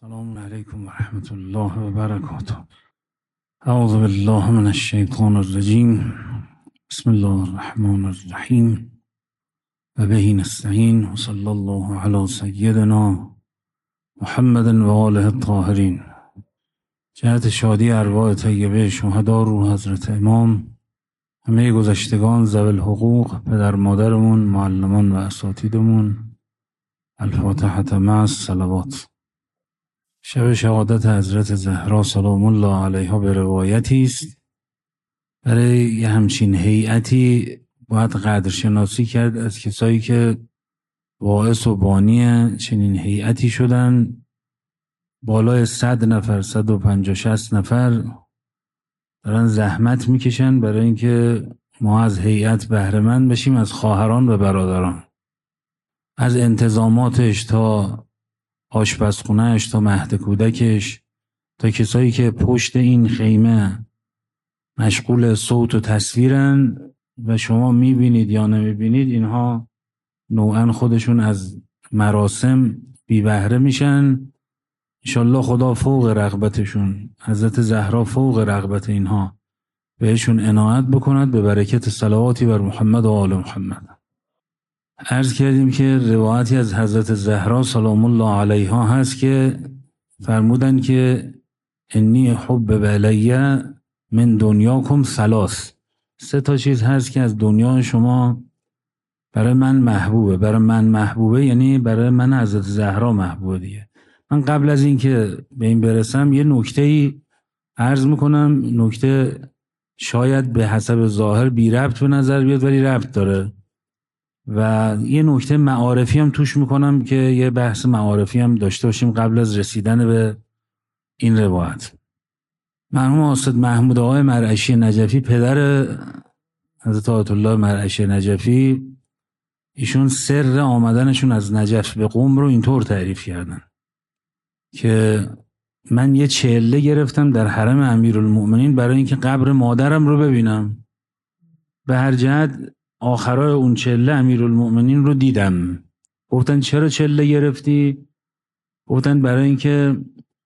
السلام علیکم و رحمت الله و برکاته. اعوذ بالله من الشیطان الرجیم. بسم الله الرحمن الرحیم و به نستعین و صلی الله علی سیدنا محمد و آله الطاهرین. جهت شادی ارواح طیبه شهدا روح حضرت امام، همه گذشتگان ذوی الحقوق، پدر مادرمون، معلمان و اساتیدمون، الفاتحة مع الصلوات. شب شهادت حضرت زهرا سلام الله علیها به روایتی است. برای یه همچین هیئتی باید قدرشناسی کرد از کسایی که باعث و بانی چنین هیئتی شدن. بالای 100 نفر، 150-160 نفر دارن زحمت میکشن برای اینکه ما از هیئت بهره مند بشیم، از خواهران و برادران، از انتظاماتش تا آشپزخونهش تا مهد کودکش تا کسایی که پشت این خیمه مشغول صوت و تصویرن و شما میبینید یا نمیبینید، اینها نوعا خودشون از مراسم بی بهره میشن. انشالله خدا فوق رغبتشون، حضرت زهرا فوق رغبت اینها، بهشون عنایت بکند به برکت صلواتی بر محمد و آل محمد. عرض کردیم که روایتی از حضرت زهرا سلام الله علیها هست که فرمودن که انی حبب الی من دنیاکم ثلاث. 3 چیز هست که از دنیا شما برای من محبوبه. برای من محبوبه یعنی برای من حضرت زهرا محبوبه دیگه. من قبل از این که به این برسم یه نکته‌ای عرض میکنم. نکته شاید به حسب ظاهر بی ربط به نظر بیاد ولی ربط داره و یه نکته معارفی هم توش میکنم که یه بحث معارفی هم داشته باشیم قبل از رسیدن به این روایت. مرحوم استاد محمود آقای مرعشی نجفی، پدر حضرت آیت الله مرعشی نجفی، ایشون سر آمدنشون از نجف به قم رو اینطور تعریف کردن که من یه چله گرفتم در حرم امیرالمؤمنین برای اینکه قبر مادرم رو ببینم. به هر جهت آخرای اون چله امیرالمؤمنین رو دیدم. گفتن چرا چله گرفتی؟ گفتن برای اینکه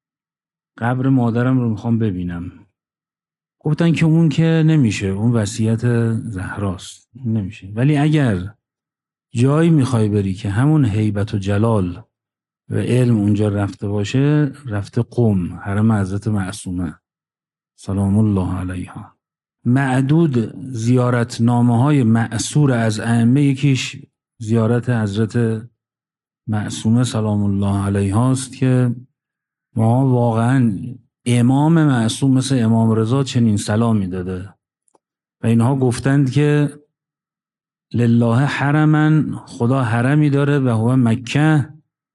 قبر مادرم رو میخوام ببینم. گفتن که اون که نمیشه، اون وصیت زهراست، نمیشه. ولی اگر جایی میخوای بری که همون هیبت و جلال و علم اونجا رفته باشه، رفته قم، حرم حضرت معصومه سلام الله علیها. معدود زیارت نامه های مأثور از ائمه، یکیش زیارت حضرت معصومه سلام الله علیها است که ما واقعا امام معصوم مثل امام رضا چنین سلامی داده و اینها گفتند که لله حرما، خدا حرمی داره و هو مکه،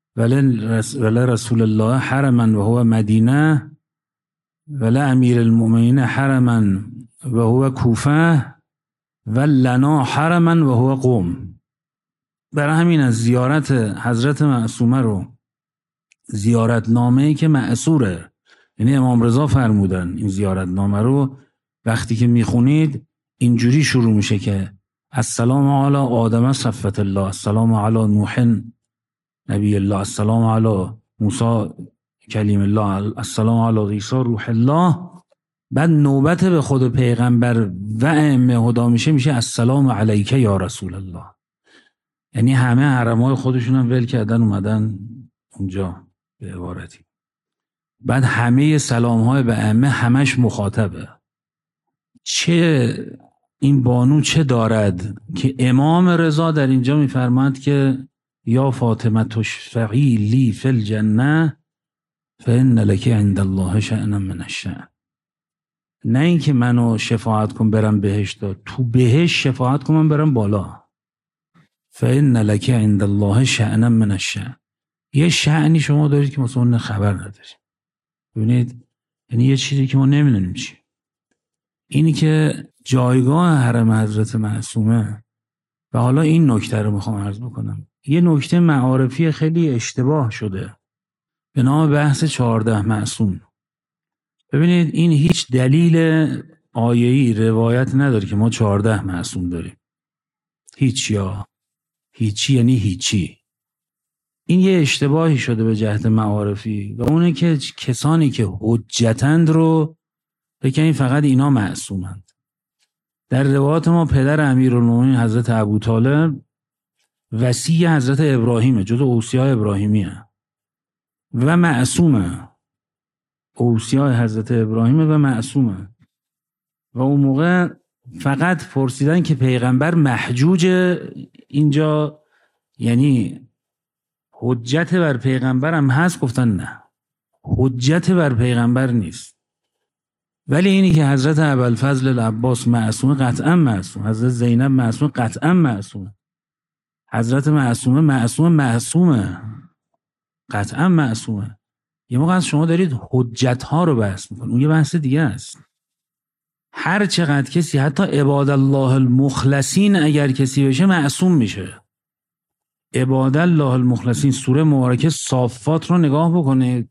ولی رسول الله حرما و هو مدینه، ولی امیر المؤمنین حرما و هو کوفه، و لنا حرما و هو قم. برای همین از زیارت حضرت معصومه رو، زیارت نامه‌ای که مأثوره، یعنی امام رضا فرمودن این زیارت نامه رو وقتی که میخونید اینجوری شروع میشه که السلام علی آدم صفوت الله، السلام علی نوح نبی الله، السلام علی موسی کلیم الله، السلام علی عیسی روح الله. بعد نوبت به خود پیغمبر و ائمه هدا میشه السلام علیک یا رسول الله. یعنی همه حرمای خودشون هم ول کردن اومدن اونجا به عبارتی. بعد همه سلام های به ائمه همش مخاطبه. چه این بانو چه دارد که امام رضا در اینجا میفرماد که یا فاطمه تشفعی لی فی الجنه فإن لک عند الله شأنا من الشأن. نه اینکه منو شفاعت کن برم بهشت، تو بهشت شفاعت کن من برم بالا. فإن لک عند الله شأنا من الشأن. یه شأنی شما دارید که مثلا اون خبر ندارید. ببینید، یعنی یه چیزی که ما نمیدونیم چی. اینی که جایگاه حرم حضرت معصومه. و حالا این نکته رو میخوام عرض بکنم. یه نکته معارفی خیلی اشتباه شده به نام بحث 14 معصوم. ببینید، این هیچ دلیل آیه‌ای روایت نداره که ما 14 معصوم داریم. هیچی یعنی هیچی. این یه اشتباهی شده به جهت معارفی و اونه که کسانی که حجتند رو بکنید فقط اینا معصومند. در روایات ما پدر امیرالمومنین حضرت ابوطالب وصی حضرت ابراهیمه، جز اوصیاء ابراهیمیه و معصومه. اوصیاء حضرت ابراهیمه و معصومه. و اون موقع فقط پرسیدن که پیغمبر محجوج اینجا یعنی حجت بر پیغمبر هم هست؟ گفتن نه، حجت بر پیغمبر نیست. ولی اینی که حضرت ابوالفضل العباس معصومه قطعا معصوم، حضرت زینب معصومه قطعا معصومه، حضرت معصومه قطعا معصومه. یه موقع از شما دارید حجت ها رو بحث میکنید، اون یه بحث دیگه است. هر چقدر کسی حتی عباد الله المخلصین اگر کسی بشه معصوم میشه. عباد الله المخلصین، سوره مبارکه صافات رو نگاه بکنید.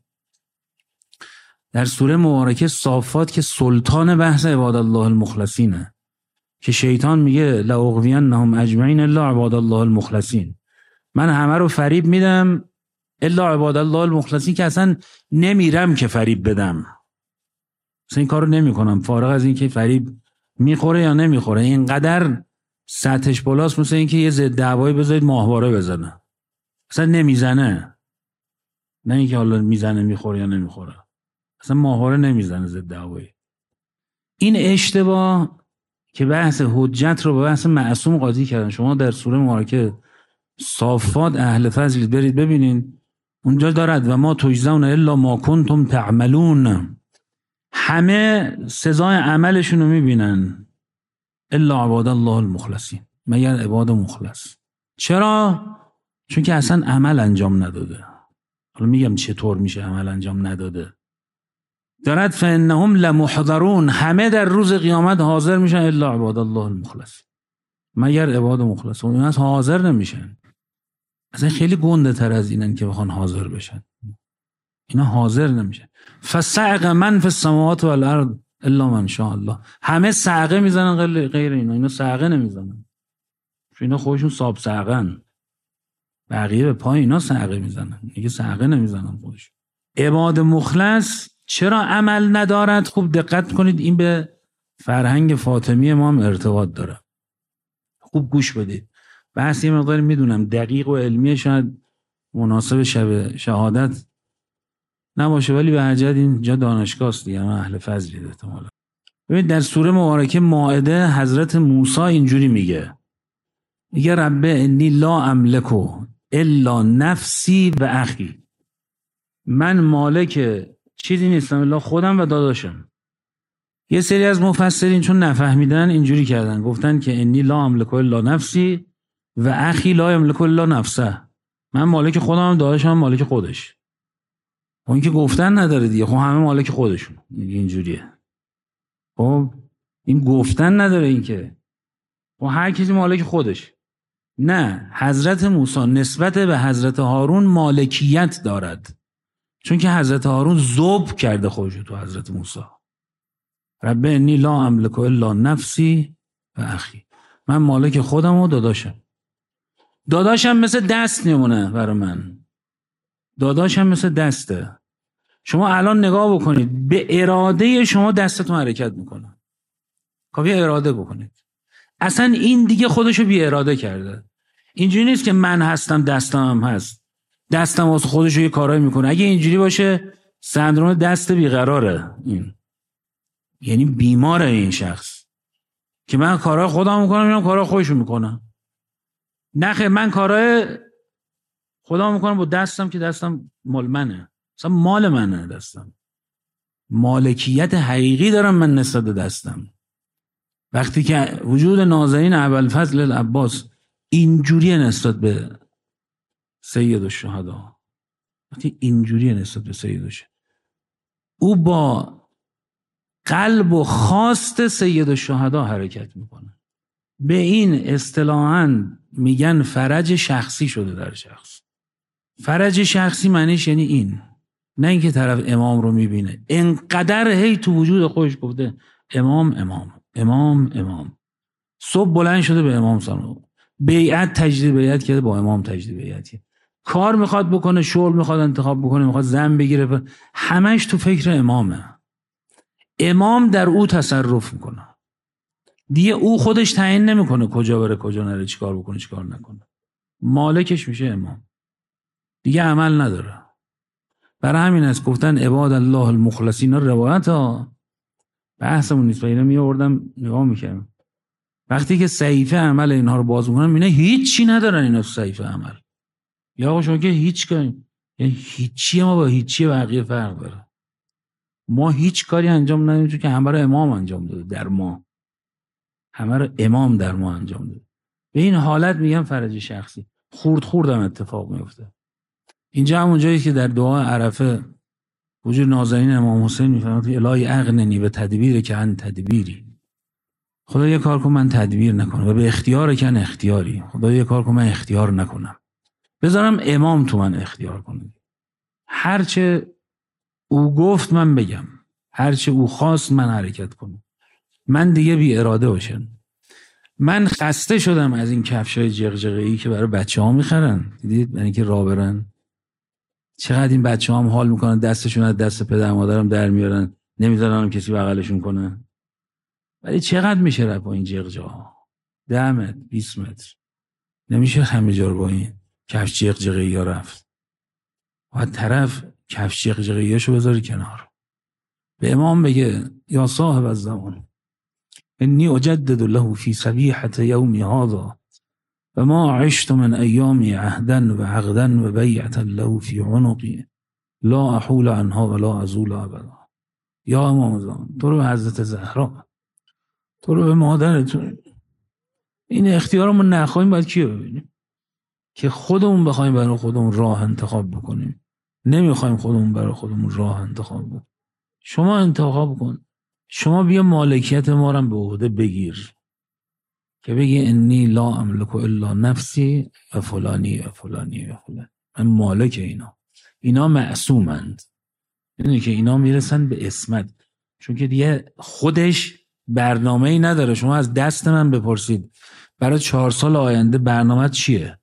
در سوره مبارکه صافات که سلطان بحث عباد الله المخلصینه که شیطان میگه لاغوینهم اجمعین الا عباد الله المخلصین، من همه رو فریب میدم الا عباد الله المخلصین، که اصلا نمیرم که فریب بدم، اصلا این کار رو نمی کنم، فارغ از این که فریب میخوره یا نمیخوره. اینقدر سطحش بالاست مثل این که یه ضد دعوایی بذارید ماهواره بزنه، اصلا نمیزنه، نه اینکه حالا میزنه میخوره یا نمیخوره، اصلا ماهواره نمیزنه ضد دعوایی. این اشتباه که بحث حجت رو به بحث معصوم قاطی کردن. شما در سوره مبارکه صافات اهل فضل برید ببینین، اونجا دارد و ما تجزون الا ما کنتم تعملون، همه سزای عملشون رو میبینن الا عباد الله المخلصین، مگر عباد مخلص. چرا؟ چون که اصلا عمل انجام نداده. حالا میگم چطور میشه عمل انجام نداده. دارد فانهم لمحضرون، همه در روز قیامت حاضر میشن الا عباد الله المخلصین، مگر عباد مخلص. اون از حاضر نمیشن، اصلا خیلی گنده تر از اینن که بخوان حاضر بشن. اینا حاضر نمیشن. فصعق من فی السماوات والارض الا من شاء الله، همه صعقه میزنن غیر اینا صعقه نمیزنن، چون اینا خودشون صاب صعقن، بقیه به پای اینا صعقه میزنن، دیگه صعقه نمیزنن خودشون. عباد مخلص چرا عمل ندارد؟ خوب دقت کنید، این به فرهنگ فاطمی ما هم ارتباط داره. خوب گوش بدید. بحث یه مقدار میدونم دقیق و علمیه، شاید مناسب شب شهادت نباشه، ولی به هر جهت اینجا دانشگاه است دیگه، اهل فضلی احتمالاً. ببین در سوره مبارکه مائده حضرت موسی اینجوری میگه رب انی لا املکو الا نفسی و اخی، من مالک چیزی نیستم الا خودم و داداشم. یه سری از مفسرین چون نفهمیدن اینجوری کردن، گفتن که انی لا املکو الا نفسی و اخی لا یملکو الا نفسه، من مالک خودم، داداشم مالک خودش. اون که گفتن نداره دیگه، خب همه مالک خودشون، اینجوریه. خب این گفتن نداره، این که خب هر کسی مالک خودش. نه، حضرت موسی نسبت به حضرت هارون مالکیت دارد، چون که حضرت هارون ذوب کرده خودشو تو حضرت موسی. رب انی لا املک الا نفسی و اخی، من مالک خودم و داداشم. داداشم مثل دست نمونه برای من، داداشم مثل دسته. شما الان نگاه بکنید، به اراده شما دستتون حرکت میکنه، کافی اراده بکنید. اصلا این دیگه خودشو بی اراده کرده. اینجوری نیست که من هستم دستم هم هست، دستم واسه خودشو یه کارایی میکنه. اگه اینجوری باشه سندروم دست بیقراره، این یعنی بیماره این شخص که من کارهای خودم میکنم، اینا کارهای خودشو میکنم. نه خیر، من کارهای خودم میکنم با دستم که دستم مال منه، اصلا مال منه دستم، مالکیت حقیقی دارم من نسبت به دستم. وقتی که وجود نازنین ابوالفضل العباس اینجوریه نسبت به سید الشهدا، وقتی اینجوریه نسبت به سید الشهدا، او با قلب و خواست سید الشهدا حرکت میکنه. به این اصطلاحاً میگن فرج شخصی شده در شخص. فرج شخصی معنیش یعنی این، نه اینکه طرف امام رو میبینه انقدر هی تو وجود خودش گفته امام امام امام امام، صبح بلند شده به امام سلام، بیعت تجدید بیعت کرده، با امام تجدید بیعت کرده. کار میخواد بکنه، شغل میخواد انتخاب بکنه، میخواد زن بگیره، همش تو فکر امامه. امام در او تصرف میکنه دیگه. او خودش تعیین نمیکنه کجا بره کجا نره، چیکار بکنه چیکار نکنه. مالکش میشه امام، دیگه عمل نداره. برای همین است گفتن عباد الله المخلصین. روایت ها بحثمون نیست و اینا میآوردم نگاه میکردم. وقتی که صحیفه عمل اینها رو باز میکنن اینا هیچی ندارن. اینا صحیفه عمل یا آقا شما که هیچ کاری، یعنی هیچی ما با هیچی بقیه فرق داره. ما هیچ کاری انجام ندادیم چون که همه رو امام انجام داده در ما، همه رو امام در ما انجام داده. به این حالت میگم فرج شخصی. خورد خوردم اتفاق میفته. اینجا همون جایی که در دعا عرفه وجود نازنین امام حسین میفرماد الهی اغننی به تدبیر که ان تدبیری. خدا یه کار کن من تدبیر نکنم و به اختیار کن اختیاری. خدا یه کار کن من اختیار نکنم، بذارم امام تو من اختیار کنه. هرچه او گفت من بگم، هرچه او خواست من حرکت کنم، من دیگه بی اراده باشم. من خسته شدم از این کفشای جغجغه‌ای که برای بچه‌ها میخرن. دیدید یعنی که راه برن چقدر این بچه‌ها هم حال میکنن، دستشون از دست پدر مادرم در میارن، نمیذارن کسی بغلشون کنه. ولی چقدر میشه رفت با این جغجغه‌ها؟ 10 متر 20 متر نمیشه همه جا رو با این کفش جغجغه‌ای ها رفت. باید طرف کفش جغجغه‌ایاشو بذاره کنار، به امام بگه یا صاحب الزمان انی اجدد له فی صبیحة یومی هذا و ما عشت من ایامی عهدا و عقدا و بیعتا له فی عنقی لا احول عنها ولا ازول ابدا. یا امام زمان، تو رو به حضرت زهرا، تو رو به مادرتون، این اختیارمون نخواهیم باید کیو ببینیم؟ که خودمون بخوایم برای خودمون راه انتخاب بکنیم. نمیخوایم خودمون برای خودمون راه انتخاب بکنیم. شما انتخاب کن، شما بیا مالکیت ما رو به عهده بگیر که بگی انی لا املک الا نفسی و فلانی و فلانی و فلانی. من مالک اینا معصومند. یعنی که اینا میرسن به اسمت، چون که دیگه خودش برنامه‌ای نداره. شما از دست من بپرسید برای 4 سال آینده برنامه چیه؟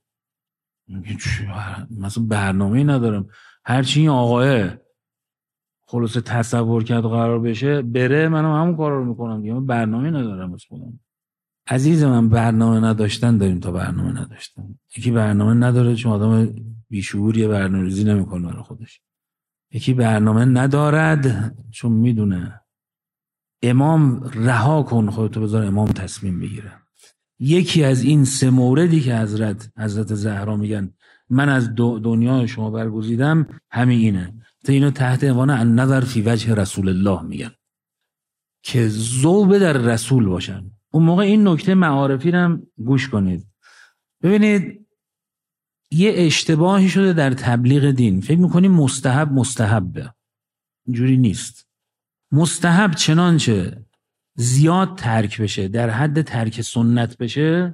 مثلا برنامه‌ای ندارم. هرچی این آقاه خلاص تصور کرد قرار بشه بره، منم همون کارا رو میکنم دیگه. من برنامه‌ای ندارم از خودم. عزیز من، برنامه نداشتن داریم تا برنامه نداشتن. یکی برنامه نداره چون آدم بیشعوریه، برنامه‌ریزی نمیکنه برای خودش. یکی برنامه ندارد چون میدونه امام رها کن خودتو بذار امام تصمیم بگیره. یکی از این 3 موردی که حضرت زهرا میگن من از دنیا شما برگزیدم همین اینه. تا اینو تحت عنوان النظر فی وجه رسول الله میگن که ذوب در رسول باشن. اون موقع این نکته معارفی رو هم گوش کنید. ببینید یه اشتباهی شده در تبلیغ دین، فکر میکنیم مستحبه. اینجوری نیست. مستحب چنانچه زیاد ترک بشه، در حد ترک سنت بشه،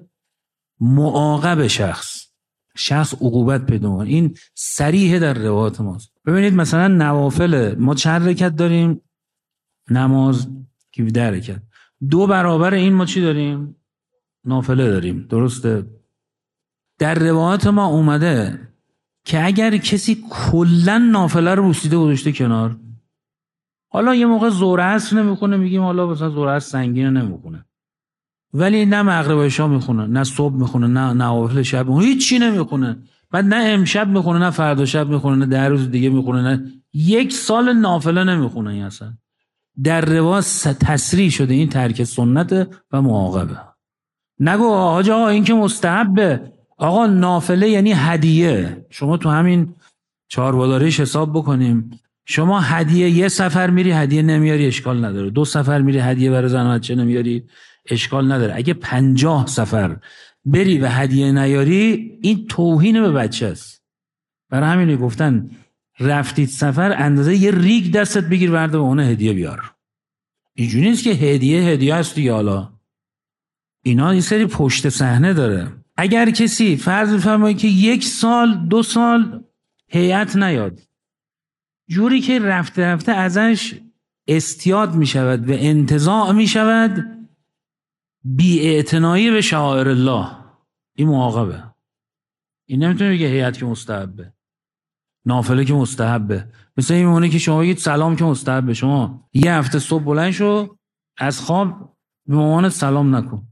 معاقب شخص عقوبت پیدا کنه. این صریح در روایات ماست. ببینید مثلا نوافل ما چند رکعت داریم؟ نماز 17 رکعت. 2 برابر این ما چی داریم؟ نافله داریم. درسته؟ در روایات ما اومده که اگر کسی کلا نافله رو بوسیده گذاشته کنار، حالا یه موقع ظهر عصر نمیخونه، میگیم حالا مثلا ظهر عصر سنگینه نمیخونه، ولی نه مغرب و عشا میخونه، نه صبح میخونه، نه نوافل شب میخونه، هیچ چی نمیخونه. بعد نه امشب میخونه، نه فردا شب میخونه، نه 10 روز دیگه میخونه، نه 1 سال نافله نمیخونه. این اصلا در روایت تصریح شده این ترک سنت و معاقبه. نگو آقا این که مستحبه. آقا نافله یعنی هدیه. شما تو همین 4 باداریش حساب بکنیم، شما هدیه 1 سفر میری هدیه نمیاری اشکال نداره، 2 سفر میری هدیه برای زن و بچه نمیاری اشکال نداره. اگه 50 سفر بری و هدیه نیاری این توهین به بچه است. برای همین گفتن رفتید سفر اندازه یه ریگ دستت بگیر ورده به اون هدیه بیار. اینجوری نیست که هدیه است دیگه. حالا اینا یه سری پشت صحنه داره. اگر کسی فرض بفرمایید که 1 سال 2 سال هیئت نیاد، جوری که رفته ازش استیاد می شود و انتزاع می شود، بی‌اعتنایی به شعائر الله، این معاقبه. این نمیتونه بگه هیئت که مستحبه، نافله که مستحبه. مثل این میمونه که شما بگید سلام که مستحبه. شما یه هفته صبح بلند شو از خواب به مامانت سلام نکن،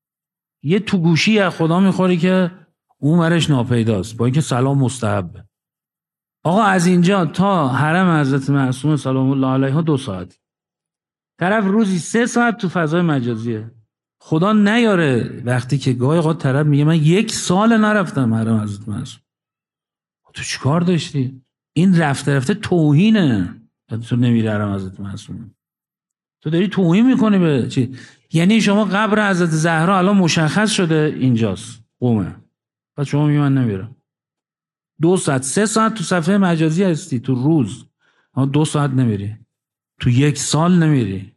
یه تو گوشی از خدا میخوری که اون ورش ناپیداست، با اینکه سلام مستحبه. آقا از اینجا تا حرم حضرت معصومه سلام الله علیها 2 ساعت، طرف روزی 3 ساعت تو فضای مجازیه. خدا نیاره وقتی که گاهی اوقات طرف میگه من 1 سال نرفتم حرم حضرت معصومه. تو چیکار داشتی؟ این رفته توهینه. تو نمیری حرم حضرت معصومه، تو داری توهین میکنی به چی؟ یعنی شما قبر حضرت زهرا الان مشخص شده اینجاست، قومه، بعد شما میگی من نمیرم. 2 ساعت 3 ساعت تو صفحه مجازی هستی تو روز، اما 2 ساعت نمیری، تو 1 سال نمیری.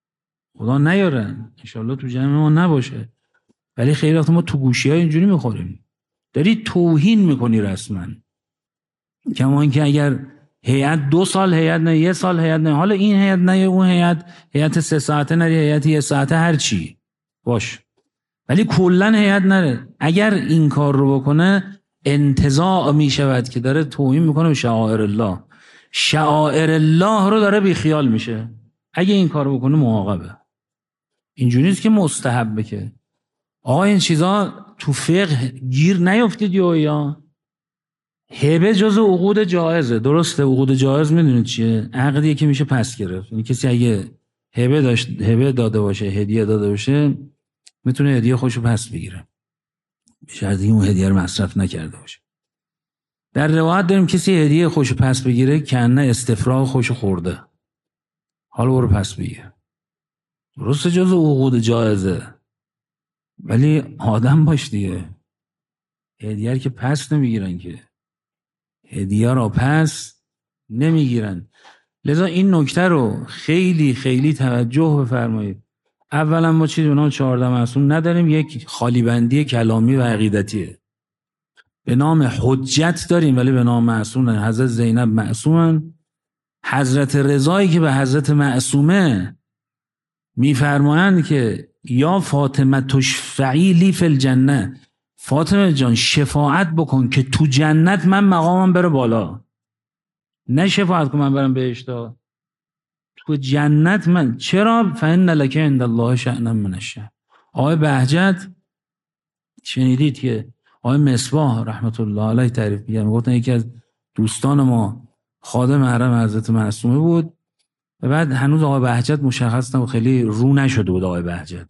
خدا نیاره انشالله تو جمع ما نباشه، ولی خیلی وقت ما تو گوشی های اینجوری میخوریم. داری توهین میکنی رسما. کما اینکه اگر هیئت 2 سال هیئت نه، 1 سال هیئت نه، حالا این هیئت نه اون هیئت 3 ساعته نری، هیئت 1 ساعته، هر چی باش، ولی کلا هیئت نره. اگر این کار رو بکنه انتزاع میشود که داره توهین میکنه به شعائر الله. شعائر الله رو داره بیخیال میشه. اگه این کار رو بکنه معاقبه. اینجوری نیست که مستحبه که. آقا این چیزا تو فقه گیر نیافتید یا هبه جز عقود جایزه. درسته عقود جایز میدونید چیه؟ عقدیه که میشه پس گرفت. یعنی کسی اگه هبه داده باشه، هدیه داده باشه، میتونه هدیه خوشو پس بگیره به شرطی اون هدیه رو مصرف نکرده باشه. در روایت داریم کسی هدیه خوشو پس بگیره کنه استفراغ خوشو خورده، حالا برو پس بگیر. درسته جز عقود جایزه، ولی آدم باش دیگه. هدیه که پس نمیگیرن، که هدیه را پس نمیگیرن. لذا این نکته رو خیلی خیلی توجه بفرمایید. اولا ما چیزی به نام 14 معصوم نداریم، یک خالی بندی کلامی و عقیدتیه. به نام حجت داریم ولی به نام معصوم نه. حضرت زینب معصومن. حضرت رضایی که به حضرت معصومه میفرمایند که یا فاطمه تشفعی لی فی الجنه، فاطمه جان شفاعت بکن که تو جنت من مقامم بره بالا. نه شفاعت کن من برم بهشت، تو جنت من. چرا؟ فإن لک عند الله شأنا من الشأن. آقای بهجت شنیدید که آقای مصباح رحمت الله علیه تعریف می‌کرد، میگفتن یکی از دوستان ما خادم حرم حضرت معصومه بود و بعد هنوز آقای بهجت مشخص نبود، خیلی رو نشده بود آقای بهجت.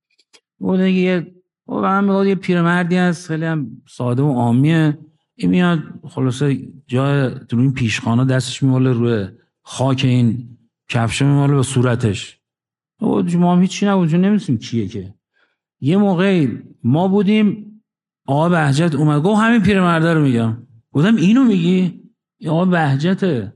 بود دیگه و من میگفت یه پیرمردی هست خیلی هم ساده و عامیه، این میاد خلاصه جای تو این پیشخانه دستش میماله روی خاک این کفشه میماله به صورتش. ما هم هیچی نبود، چون نمی‌دونیم کیه. که یه موقعی ما بودیم آقا بهجت اومد گفت همین پیرمرده رو میگم. گفتم اینو میگی؟ آقا بهجته.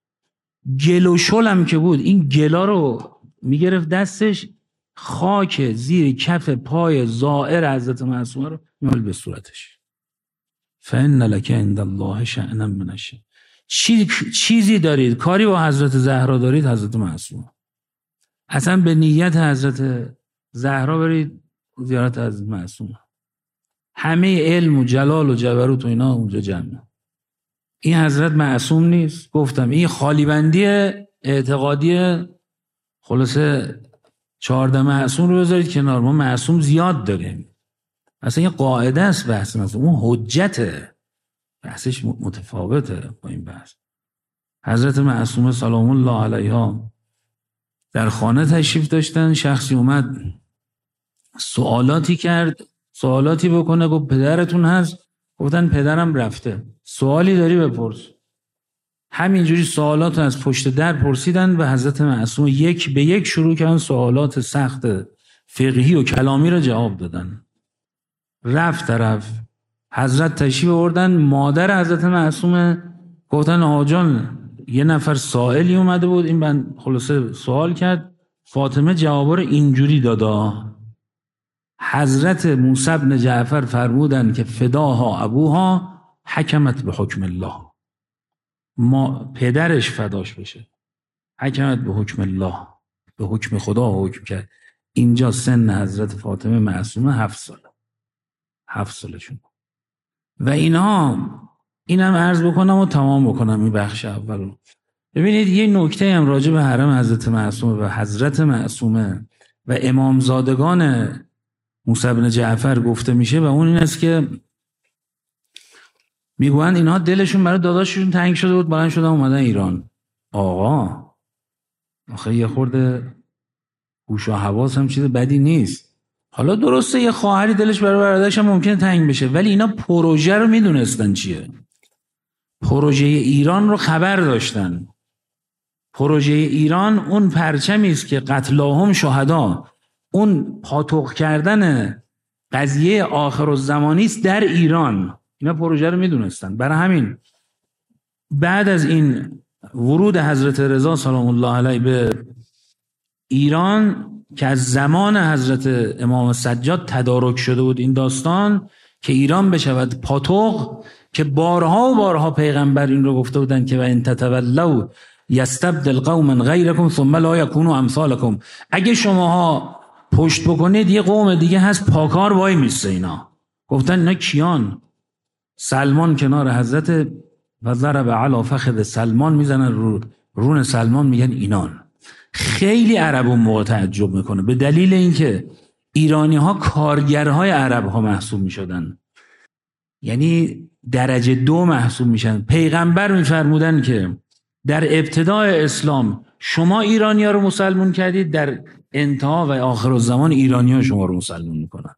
گل و شلم که بود، این گلا رو میگرفت دستش، خاک زیر کف پای زائر حضرت معصومه رو میمال به صورتش. فإن لک عند الله شأنا من الشأن. چیزی دارید کاری با حضرت زهرا دارید، حضرت معصومه. اصلا به نیت حضرت زهرا برید زیارت حضرت معصومه. همه علم و جلال و جبروت و اینا اونجا جمعه. این حضرت معصوم نیست. گفتم این خالی بندی اعتقادی. خلاصه 14 معصوم رو بذارید کنار، ما معصوم زیاد داریم. اصلا یه قاعده است بحث معصوم، اون حجته، بحثش متفاوته با این بحث. حضرت معصومه سلام الله علیها در خانه تشریف داشتن، شخصی اومد سوالاتی کرد، سوالاتی بکنه، گفت پدرتون هست؟ گفتن پدرم رفته. سوالی داری بپرس. همینجوری سوالات از پشت در پرسیدن و حضرت معصوم یک به یک شروع کردن سوالات سخت فقهی و کلامی را جواب دادن. رفت طرف حضرت تشریف آوردن، مادر حضرت معصومه گفتن آقا جان یه نفر سائلی اومده بود، این بند خلاصه سوال کرد، فاطمه جواب رو اینجوری دادا. حضرت موسی بن جعفر فرمودن که فداها ابوها حکمت به حکم الله، ما پدرش فداش بشه، حکمت به حکم الله، به حکم خدا حکم کرد. اینجا سن حضرت فاطمه معصومه 7 ساله. 7 سالشون. و اینم عرض بکنم و تمام بکنم این بخش اولو. ببینید یه نکته هم راجع به حرم حضرت معصومه و حضرت معصومه و امامزادگان موسی بن جعفر گفته میشه و اون این است که میگویند اینها دلشون برای داداششون تنگ شده بود، بلند شدن اومدن ایران. آقا آخه یه خورده هوش و حواس هم چیز بدی نیست. حالا درسته یه خواهری دلش برای برادرش هم ممکنه تنگ بشه، ولی اینا پروژه رو میدونستن چیه. پروژه ایران رو خبر داشتن. پروژه ایران اون پرچمی است که قتلاهم شهدا، اون پاتوق کردن قضیه آخرالزمانی است در ایران. اینا پروژه رو میدونستن. برای همین بعد از این ورود حضرت رضا سلام الله علیه به ایران که از زمان حضرت امام سجاد تدارک شده بود این داستان که ایران بشود پاتوق، که بارها و بارها پیغمبر این رو گفته بودن که و ان تتولوا یستبدل قوما غیرکم ثم لا یکونوا امثالکم، اگه شماها پشت بکنید یه قوم دیگه هست پاکار وای میسته. اینا گفتن اینا کیان؟ سلمان کنار حضرت و ضرب علی فخذ سلمان میزنن رون سلمان، میگن اینان. خیلی عرب اون موقع تعجب میکنه به دلیل اینکه ایرانی ها کارگرهای عرب ها محسوب میشدن، یعنی درجه 2 محسوب میشن. پیغمبر میفرمودن که در ابتدای اسلام شما ایرانی ها رو مسلمون کردید، در انتها و آخر الزمان ایرانی ها شما رو مسلمون میکنن.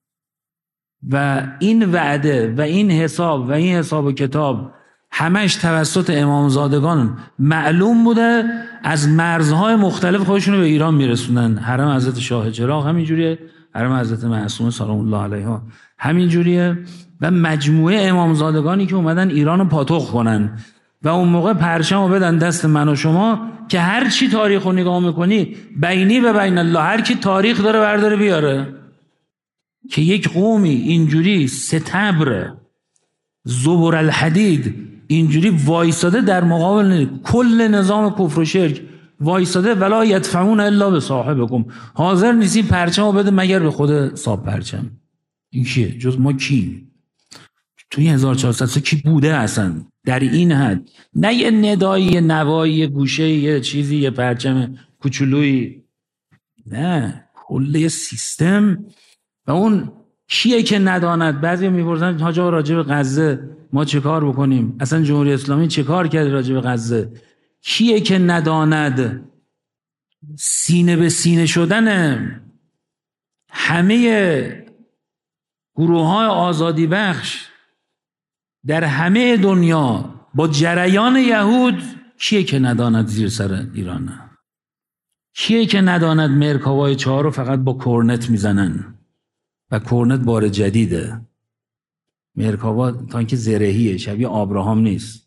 و این وعده و این حساب و این حساب و کتاب همش توسط امامزادگان معلوم بوده، از مرزهای مختلف خودشون رو به ایران میرسونن. حرم حضرت شاه چراغ همینجوریه، حرم حضرت معصومه سلام الله علیها همینجوریه، و مجموعه امامزادگانی که اومدن ایران رو پاتوق کنن و اون موقع پرچم رو بدن دست من و شما که هر چی تاریخ رو نگاه میکنی بینی و بین الله، هر کی تاریخ داره برداره بیاره که یک قومی اینجوری ستبر زبر الحدید اینجوری وایساده در مقابل کل نظام کفر و شرک وایساده، ولا یدفعون الا به صاحبکم، حاضر نیستی پرچم رو بده مگر به خود صاحب پرچم. این کیه جز ما؟ کی توی 1400 سال کی بوده اصلا در این حد؟ نه یه ندایی، یه نوایی، یه گوشه، یه چیزی، یه پرچم کوچولویی، نه کل یه سیستم. و اون کیه که نداند؟ بعضی میپرسن حاج آقا راجع به غزه ما چه کار بکنیم؟ اصلا جمهوری اسلامی چه کار کرده راجع به غزه؟ کیه که نداند سینه به سینه شدن همه گروه‌های آزادی بخش در همه دنیا با جریان یهود؟ کیه که نداند زیر سر ایرانه؟ کیه که نداند مرکاوای 4 رو فقط با کورنت میزنن و کورنت بار جدیده؟ مرکاوا تانک زرهیه، شبیه آبراهام نیست.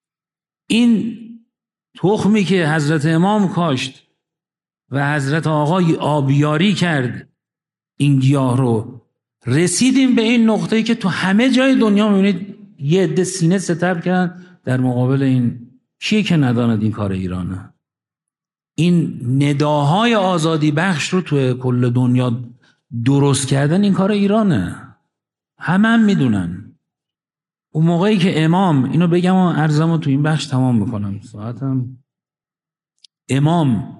این تخمی که حضرت امام کاشت و حضرت آقا آبیاری کرد این گیاه رو، رسیدیم به این نقطه‌ای که تو همه جای دنیا میبینید یه عده سینه ستبر کردن در مقابل این. کیه که نداند این کار ایرانه؟ این نداهای آزادی بخش رو تو کل دنیا درست کردن این کار ایرانه. هم میدونن. اون موقعی که امام، اینو بگم و عرضمو تو این بخش تمام میکنم ساعتم، امام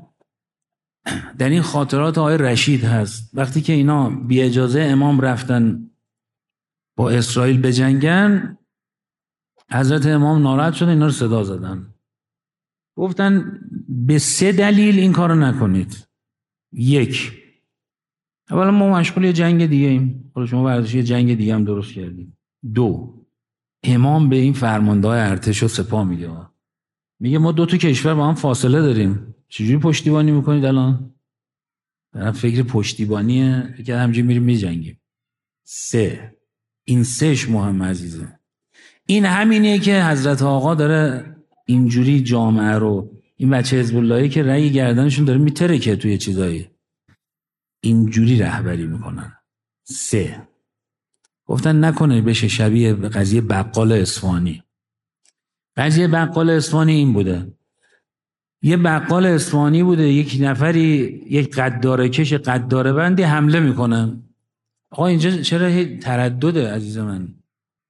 در این خاطرات آقای رشید هست، وقتی که اینا بی اجازه امام رفتن با اسرائیل بجنگن، حضرت امام ناراحت شدن، اینا رو صدا زدن، گفتن به 3 دلیل این کارو نکنید. 1، اولا ما مشغول یه جنگ دیگه ایم، حالا شما ورزشی جنگ دیگه هم درست کردید. 2، امام به این فرماندهای ارتش و سپاه میگه ما 2 کشور با هم فاصله داریم، چجوری پشتیبانی میکنید الان؟ در فکر پشتیبانیه که همجوری میریم میجنگیم. 3، این 3ش مهم عزیزه. این همینیه که حضرت آقا داره اینجوری جامعه رو، این بچه حزب اللهی که رأی گردنشون داره میترکه توی چیزایی، اینجوری رهبری میکنن. 3، گفتن نکنه بشه شبیه قضیه بقال اصفهانی. قضیه بقال اصفهانی این بوده، یه بقال اصفهانی بوده، یک نفری، یک قدارکش قداره بندی حمله میکنن. آقا اینجا چرا تردده عزیز من؟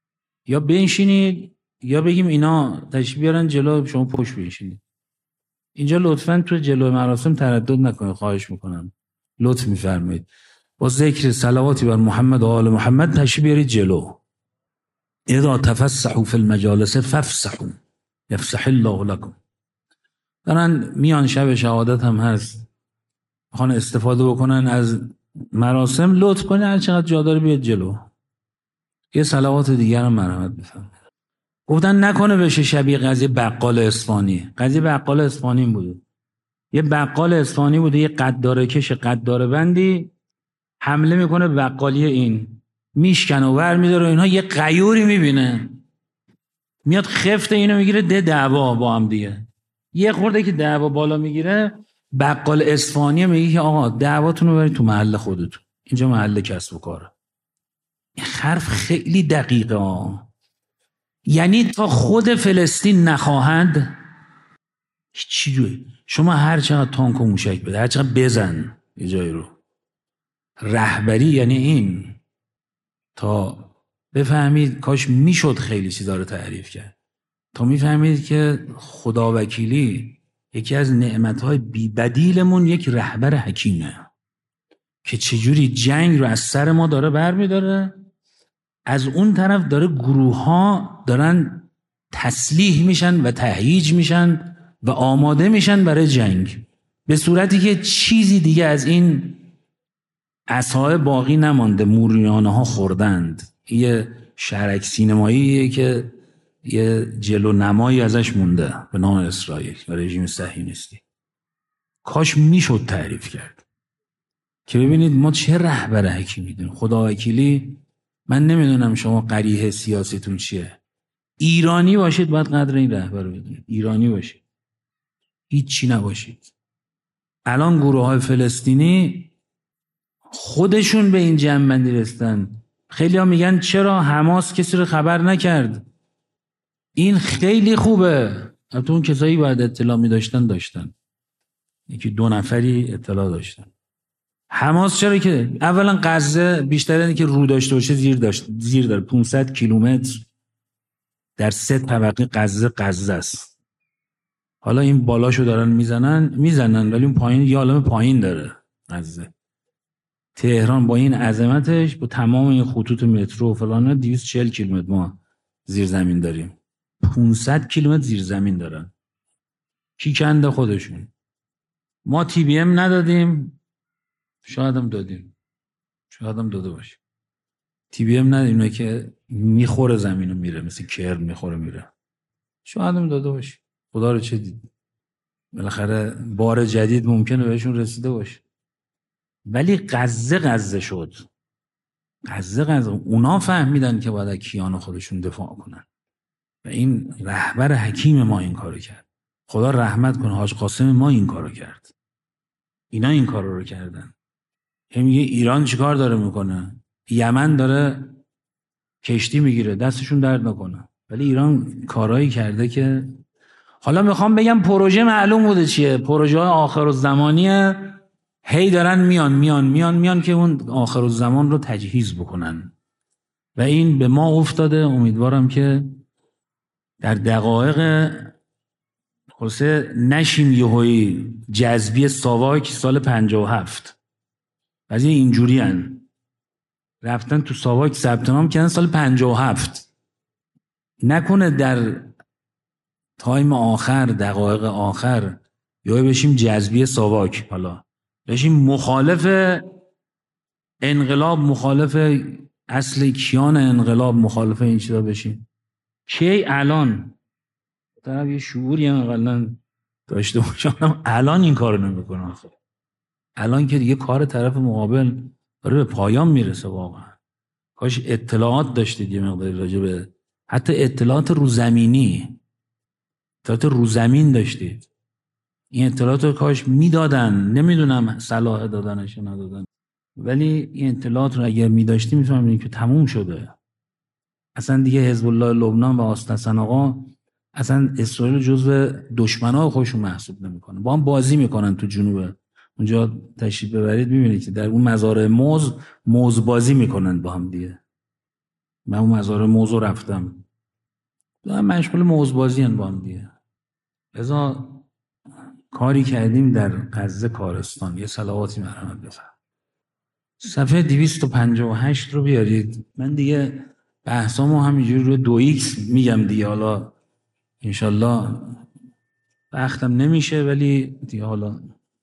یا بنشینید یا بگیم اینا تشریف بیارن جلو، شما پشت بنشینید. اینجا لطفاً تو جلو مراسم تردد نکنید، خواهش میکنم، لطف میفرمایید. با ذکر صلواتی بر محمد و آل محمد تشریف بیارید جلو. اذا تفسحوا فی المجالس فافسحوا یفسح الله لكم. دارن میان شب شهادت هم هست، میخوان استفاده بکنن از مراسم، لطف کنید هر چقدر جا داره بیاد جلو. یه صلوات دیگر هم مرحمت بفرمایید. گفتن نکنه بشه شبیه قضیه بقال اصفهانی. قضیه بقال اصفهانی این بوده، یه بقال اصفهانی بوده، یه قداره کش قداره بندی حمله میکنه بقالی، این میشکنه و ور میداره، اینها یه غیوری میبینه میاد خفت اینو میگیره، ده دعوا با هم دیگه. یه خورده که دعوا بالا میگیره، بقال اصفهانی میگه که آقا دعواتون رو برید تو محل خودتون، اینجا محل کسب و کاره. این حرف خیلی دقیقه ها. یعنی تا خود فلسطین نخواهند چی جوی شما هر چقدر تانک و موشک بده، هر چقدر بزن یه جایی رو، رهبری یعنی این. تا بفهمید، کاش میشد خیلی چیزا رو تعریف کرد، تا میفهمید که خداوکیلی یکی از نعمتهای بی‌بدیلمون یک رهبر حکیمه که چجوری جنگ رو از سر ما داره برمیداره، از اون طرف داره گروه ها دارن تسلیح میشن و تهییج میشن و آماده میشن برای جنگ، به صورتی که چیزی دیگه از این عصای باقی نمانده، موریانه ها خوردند. یه شرک سینماییه که یه جلو نمایی ازش مونده به نام اسرائیل و رژیم صهیونیستی. کاش میشد تعریف کرد که ببینید ما چه رهبر حکیمی داریم. خداوکیلی، من نمیدونم شما قریحه سیاستون چیه، ایرانی باشید باید قدر این رهبر رو بدونید، ایرانی باشید، هیچی نباشید. الان گروه های فلسطینی خودشون به این جمع‌بندی رسیدن. خیلی ها میگن چرا حماس کسی رو خبر نکرد. این خیلی خوبه، البته اون کسایی باید اطلاع میداشتن داشتن، یکی دو نفری اطلاع داشتن. حماس چرا که اولا غزه بیشتر اینه که رو داشته باشه زیر داره 500 کیلومتر در 3 طبقه غزه است. حالا این بالاشو دارن میزنن ولی اون پایین یه عالم پایین داره. غزه، تهران با این عظمتش، با تمام این خطوط مترو و فلان، 240 کیلومتر ما زیر زمین داریم، 500 کیلومتر زیر زمین دارن. کی کنده خودشون؟ ما تی بی ام ندادیم، شاید هم دادیم، شاید هم داده باشیم. تی بی ام ندادیم، اینه که میخوره زمینو میره، مثل کرم میخوره میره، شاید هم داده باشیم. خدا رو چه دید، بالاخره بار جدید ممکنه بهشون رسیده باشه. ولی غزه شد، غزه اونا فهمیدن که باید کیان خودشون دفاع کنن و این رهبر حکیم ما این کارو کرد. خدا رحمت کنه، حاج قاسم ما این کارو کرد، اینا این کارو رو کردن. میگه ایران چیکار داره میکنه؟ یمن داره کشتی میگیره، دستشون درد نکنه، ولی ایران کارایی کرده که حالا میخوام بگم پروژه معلوم بوده چیه، پروژه آخرالزمانیه، هی دارن میان که اون آخرالزمان رو تجهیز بکنن و این به ما افتاده. امیدوارم که در دقایق خلاصه نشیم یهویی جذبی ساواک سال 57 بعضی اینجوری هن رفتن تو ساواک ثبت نام کردن سال 57، نکنه در تایم آخر دقایق آخر یهویی بشیم جذبی ساواک، حالا بشیم مخالف انقلاب، مخالف اصل کیان انقلاب، مخالف این چیزا بشیم. کی الان طرف یه شعوری هم اقلا داشته باشم، الان این کارو نمیکنه. آخه الان که دیگه کار طرف مقابل داره به پایان میرسه. واقعا کاش اطلاعات داشتید یه مقداری راجع به حتی اطلاعات روزمینی، اطلاعات روزمین داشتید. این اطلاعات رو کاش میدادن، نمیدونم صلاح دادنش یا ندادن، ولی این اطلاعات رو اگر میداشتیم میفهمیم که تموم شده. اصلا دیگه حزب الله لبنان و آستین آقا اصلا اسرائیل جزو دشمنای خودشون محسوب نمیکنه، با هم بازی میکنن تو جنوب. اونجا تشریف ببرید میبینید که در اون مزارع موز بازی میکنن با هم دیگه. من اون مزار موز رفتم، دارم مشغول موز بازی ان با هم دیگه. لذا کاری کردیم در غزه کارستان، یه صلواتی مرحمت بفرمایید. صفحه 258 رو بیارید. من دیگه بحثامو همینجوری رو 2x میگم دیگه، حالا انشالله وقتم نمیشه، ولی دیگه حالا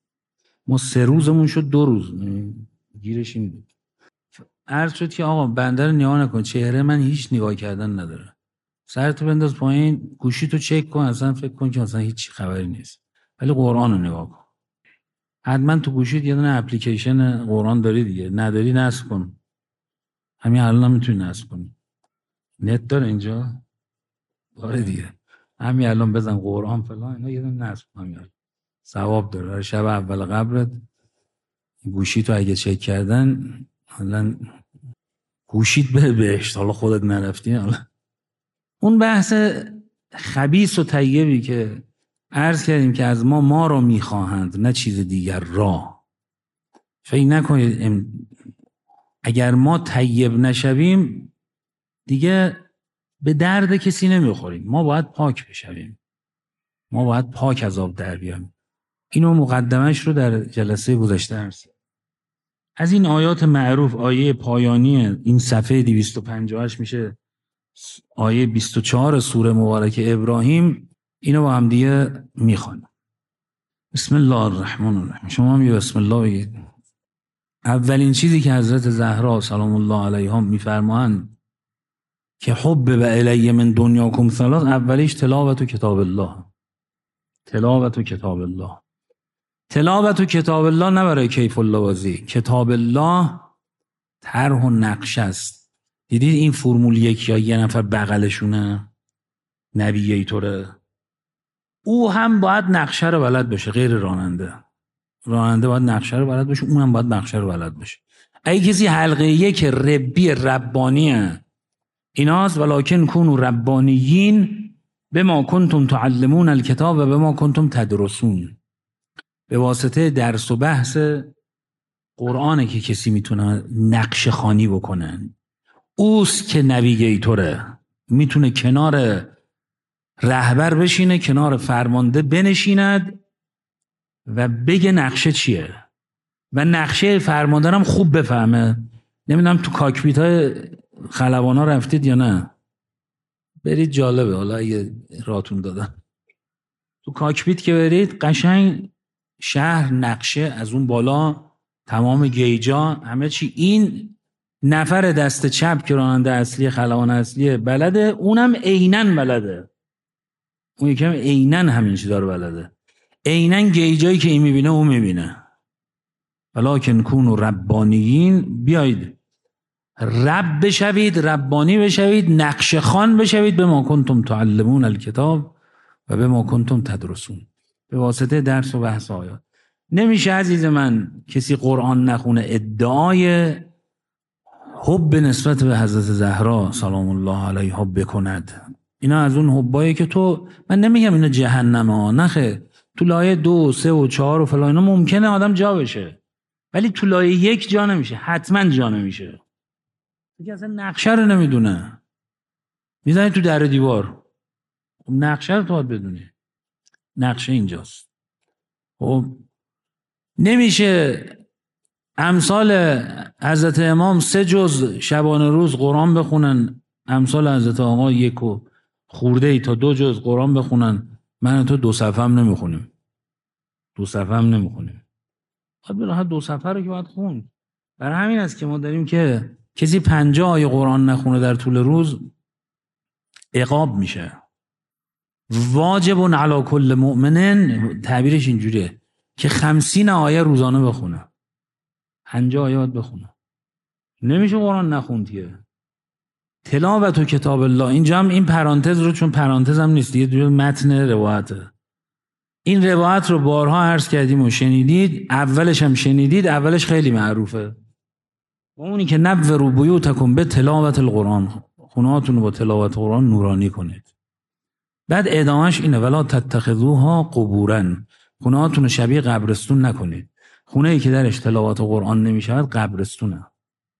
ما 3 روزمون شد 2 روز گیرش این بود. عرض شد که آقا بنده رو نگاه نکن، چهره من هیچ نگاه کردن نداره، سرتو بنداز پایین، گوشیتو چک کن، اصلا فکر کن که اصلا هیچ خبری نیست، ولی قرآن رو نگاه کن. حتما تو گوشیت یه دونه اپلیکیشن قرآن داری دیگه، نداری نصب کن، همین الان هم میتونی نصب کنی. نت داره اینجا؟ داره دیگه، همین الان بزن قرآن فلان اینا، یه دونه نصب کن، همین ثواب داره. شب اول قبرت گوشیتو اگه چک کردن، حالا گوشیت بره بهشت، حالا خودت نرفتی. حالا اون بحث خبیث و طیبی که عرض کردیم که از ما را میخواهند نه چیز دیگر را. فکر نکنید اگر ما طیب نشویم دیگه به درد کسی نمیخوریم. ما باید پاک بشویم، ما باید پاک از آب در بیایم. اینو مقدمش رو در جلسه گذشته عرض. از این آیات معروف، آیه پایانی این صفحه 258 میشه آیه 24 سوره مبارکه ابراهیم. اینو با هم دیگه میخوانم. بسم الله الرحمن الرحیم. شما هم یه بسم الله بگید. اولین چیزی که حضرت زهرا سلام الله علیها میفرمایند که حب و الی من دنیاکم ثلاث، اولیش تلاوت و کتاب الله. تلاوت و کتاب الله. تلاوت و کتاب الله نه برای کیف الله بازی. کتاب الله طرح و نقشه است. دیدید این فرمول یکی یا یه نفر بغلشونه نویگیتوره، او هم باید نقشه رو بلد باشه، غیر راننده. راننده باید نقشه رو بلد باشه، اونم باید نقشه رو بلد باشه. اگه کسی حلقه یک ربانیه ایناست، ولکن کونوا ربانیین بما کنتم تعلمون الکتاب و بما کنتم تدرسون. به واسطه درس و بحث قرآنه که کسی میتونه نقشه خوانی بکنه. اوست که نویگیتوره، میتونه کنار رهبر بشینه، کنار فرمانده بنشیند و بگه نقشه چیه و نقشه فرمانده هم خوب بفهمه. نمیدونم تو کاکپیت های خلبانا رفتید یا نه؟ برید، جالبه، حالا اگه راتون دادن تو کاکپیت که برید، قشنگ شهر نقشه از اون بالا، تمام گیجا، همه چی. این نفر دست چپ که راننده اصلی خلبان اصلیه بلده، اونم عیناً بلده، اون یکم عیناً همین چیزا رو بلده، عیناً گیجایی که این میبینه اون میبینه. ولکن کونوا ربانیین، بیایید رب بشوید، ربانی بشوید، نقش خوان بشوید، بما کنتم تعلمون الکتاب و بما کنتم تدرسون. به واسطه درس و بحث آیات. نمیشه عزیز من کسی قرآن نخونه ادعای حب نسبت به حضرت زهرا سلام الله علیها بکند. اینا از اون حبایی که تو، من نمیگم اینا جهنمه ها، نخه، تو لایه 2 3 و 4 و فلان اینا ممکنه آدم جا بشه، ولی تو لایه 1 جا نمیشه، حتما جا نمیشه. دیگه اصلا نقشه رو نمیدونه، میزنی تو در دیوار. خب نقشه رو تو باید بدونی، نقشه اینجاست. خب نمیشه امثال حضرت امام 3 جز شبانه روز قرآن بخونن، امثال حضرت آقا 1 و خورده ای تا 2 جز قرآن بخونن، من تو 2 صفحه هم نمیخونیم، 2 صفحه هم نمیخونیم. خب براحت 2 صفحه رو که باید خوند. برای همین است که ما داریم که کسی 50 آیه قرآن نخونه در طول روز عقاب میشه. واجب علی کل مؤمن، تعبیرش اینجوریه که 50 آیه روزانه بخونه، 50 آیه باید بخونه. نمیشه قرآن نخوندیه. تلاوت و کتاب الله، اینجا هم این پرانتز رو، چون پرانتز هم نیست دیگه، دوی متن روایته. این روایت رو بارها عرض کردیم و شنیدید، اولش هم شنیدید، اولش خیلی معروفه، اونی که نبروا بیوتکم به تلاوت القرآن، خونهاتون رو با تلاوت قرآن نورانی کنید. بعد ادامهش اینه ولا تتخذوها قبورا، خونهاتون رو شبیه قبرستون نکنید. خونه ای که درش تلاوت قرآن نمی شود قبرستونه.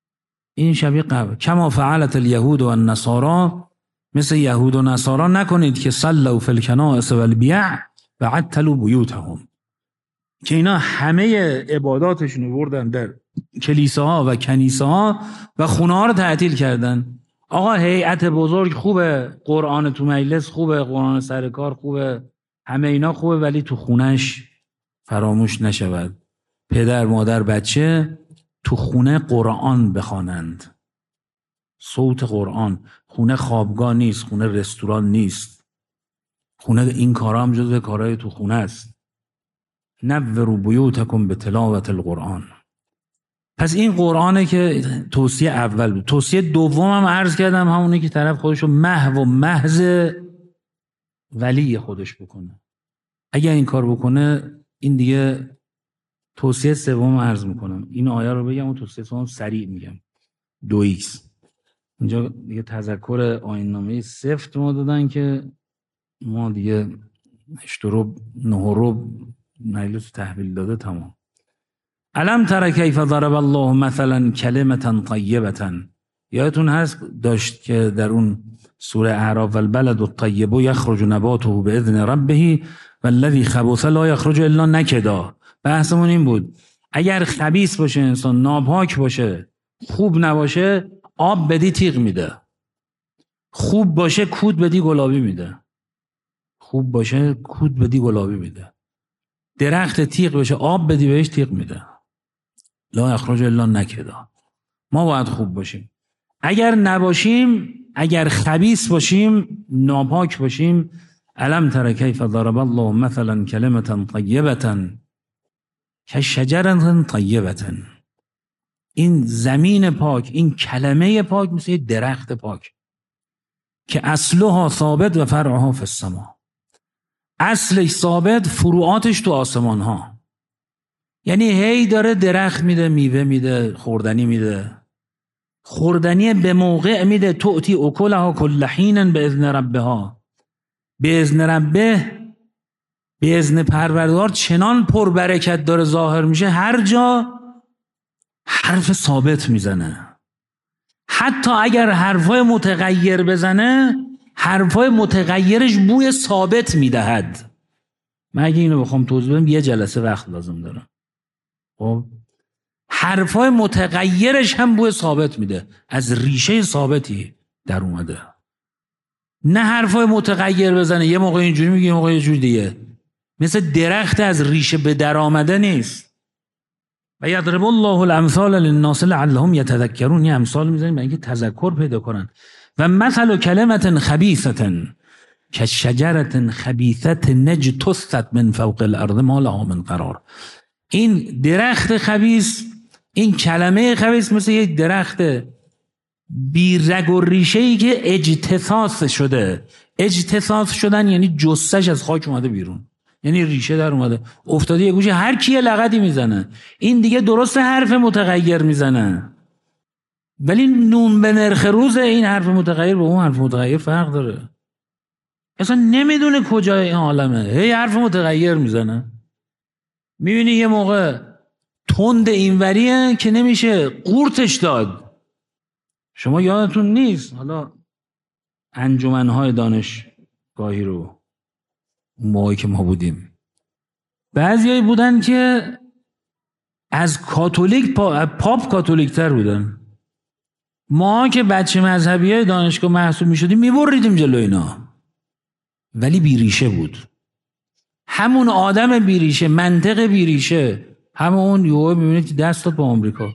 این شبیه قبل کما فعلت الیهود و النصارا، مثل یهود و نصارا نکنید که صلوا فی الکنائس والبیع و عطلوا بیوتهم، که اینا همه عباداتشون رو بردن در کلیساها و کنیساها و خونه ها رو تعطیل کردن. آقا هیئت بزرگ خوبه، قرآن تو مجلس خوبه، قرآن سر کار خوبه، همه اینا خوبه، ولی تو خونش فراموش نشود پدر مادر بچه تو خونه قرآن بخوانند. صوت قرآن. خونه خوابگاه نیست، خونه رستوران نیست، خونه این کارا هم جزو کارهای تو خونه است. نوروا بیوتکم بتلاوت القرآن. پس این قرآنه که توصیه اول بود. توصیه دوم هم عرض کردم همونه که طرف خودشو محو و محض ولی خودش بکنه. اگر این کار بکنه این دیگه توصیه سوم عرض میکنم. این آیه رو بگم و توصیه سوم سریع میگم. 2x اینجا دیگه تذکر آیین‌نامه سفت ما دادن که ما دیگه 8 و 9 مجلس تحویل داده تمام. الم تر کیف ضرب الله مثلا کلمة طیبة. یادتون هست داشت که در اون سوره اعراف والبلد الطیب یخرج نباته باذن ربه والذی خبث لا یخرج الا نکدا. بحثمون این بود اگر خبیث باشه انسان، ناپاک باشه، خوب نباشه، آب بدی تیغ میده، خوب باشه کود بدی گلابی میده، خوب باشه کود بدی گلابی میده. درخت تیغ باشه آب بدی بهش تیغ میده. لا یخرج الا نکدا. ما باید خوب باشیم. اگر نباشیم، اگر خبیث باشیم، ناپاک باشیم، الم تر کیف ضرب الله مثلا کلمة طیبة کشجرة طیبة. این زمین پاک، این کلمه پاک مثل درخت پاک که اصلها ثابت و فرعها فی السما. اصلش ثابت، فروعاتش تو آسمان ها. یعنی هی داره درخت میده، میوه میده، خوردنی میده، خوردنی به موقع میده. تؤتی اکلها کل حین باذن ربها. باذن ربه، باذن پروردگار چنان پربرکت داره ظاهر میشه، هر جا حرف ثابت میزنه. حتی اگر حرفای متغیر بزنه، حرفای متغیرش بوی ثابت میدهد. من اگه اینو بخوام توضیح بدم یه جلسه وقت لازم دارم. خب حرفای متغیرش هم بوی ثابت میده، از ریشه ثابتی در اومده. نه حرفای متغیر بزنه، یه موقع اینجوری میگه یه موقع یه جوری دیگه، مثل درخت از ریشه به در آمده نیست. و یضرب الله الامثال للناس لعلهم یتذکرون. یه امثال میزنیم برای اینکه تذکر پیدا کنن. و مثل کلمة خبیثة کشجرة خبیثة نجتثت من فوق الارض ما لها من قرار. این درخت خبیث، این کلمه خبیث مثل یک درخت بی رگ و ریشه‌ای که اجتثاث شده. اجتثاث شدن یعنی جثه‌ش از خاک اومده بیرون، یعنی ریشه در اومده افتاده یه گوشه، هر کی لغدی میزنه. این دیگه درست حرف متغیر میزنه، ولی نون به نرخ روز این حرف متغیر با اون حرف متغیر فرق داره. اصلا نمیدونه کجای این عالمه، هی حرف متغیر میزنه. میبینی یه موقع تند اینوریه که نمیشه قورتش داد. شما یادتون نیست حالا انجمنهای دانشگاهی رو اون موقعی که ما بودیم، بعضیایی بودن که از کاتولیک پاپ کاتولیک تر بودن. ما که بچه مذهبی های دانشگاه محسوب می شدیم میبریدیم جلو اینا، ولی بیریشه بود. همون آدم بیریشه، منطق بیریشه، همون یوه میبینید که دست داد با آمریکا.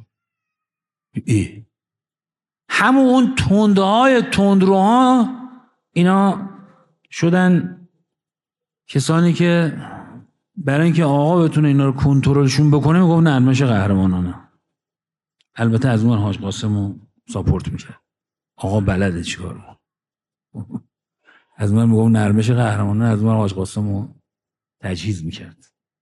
همون اون تندهای تندروها اینا شدن کسانی که برای اینکه آقا بتونه اینا رو کنترلشون بکنه میگفت نرمش قهرمانانه. البته از اون حاج قاسم رو ساپورت میکرد، آقا بلده چیکار کنه. از من میگفت نرمش قهرمانانه، از من حاج قاسم رو تجهیز میکرد.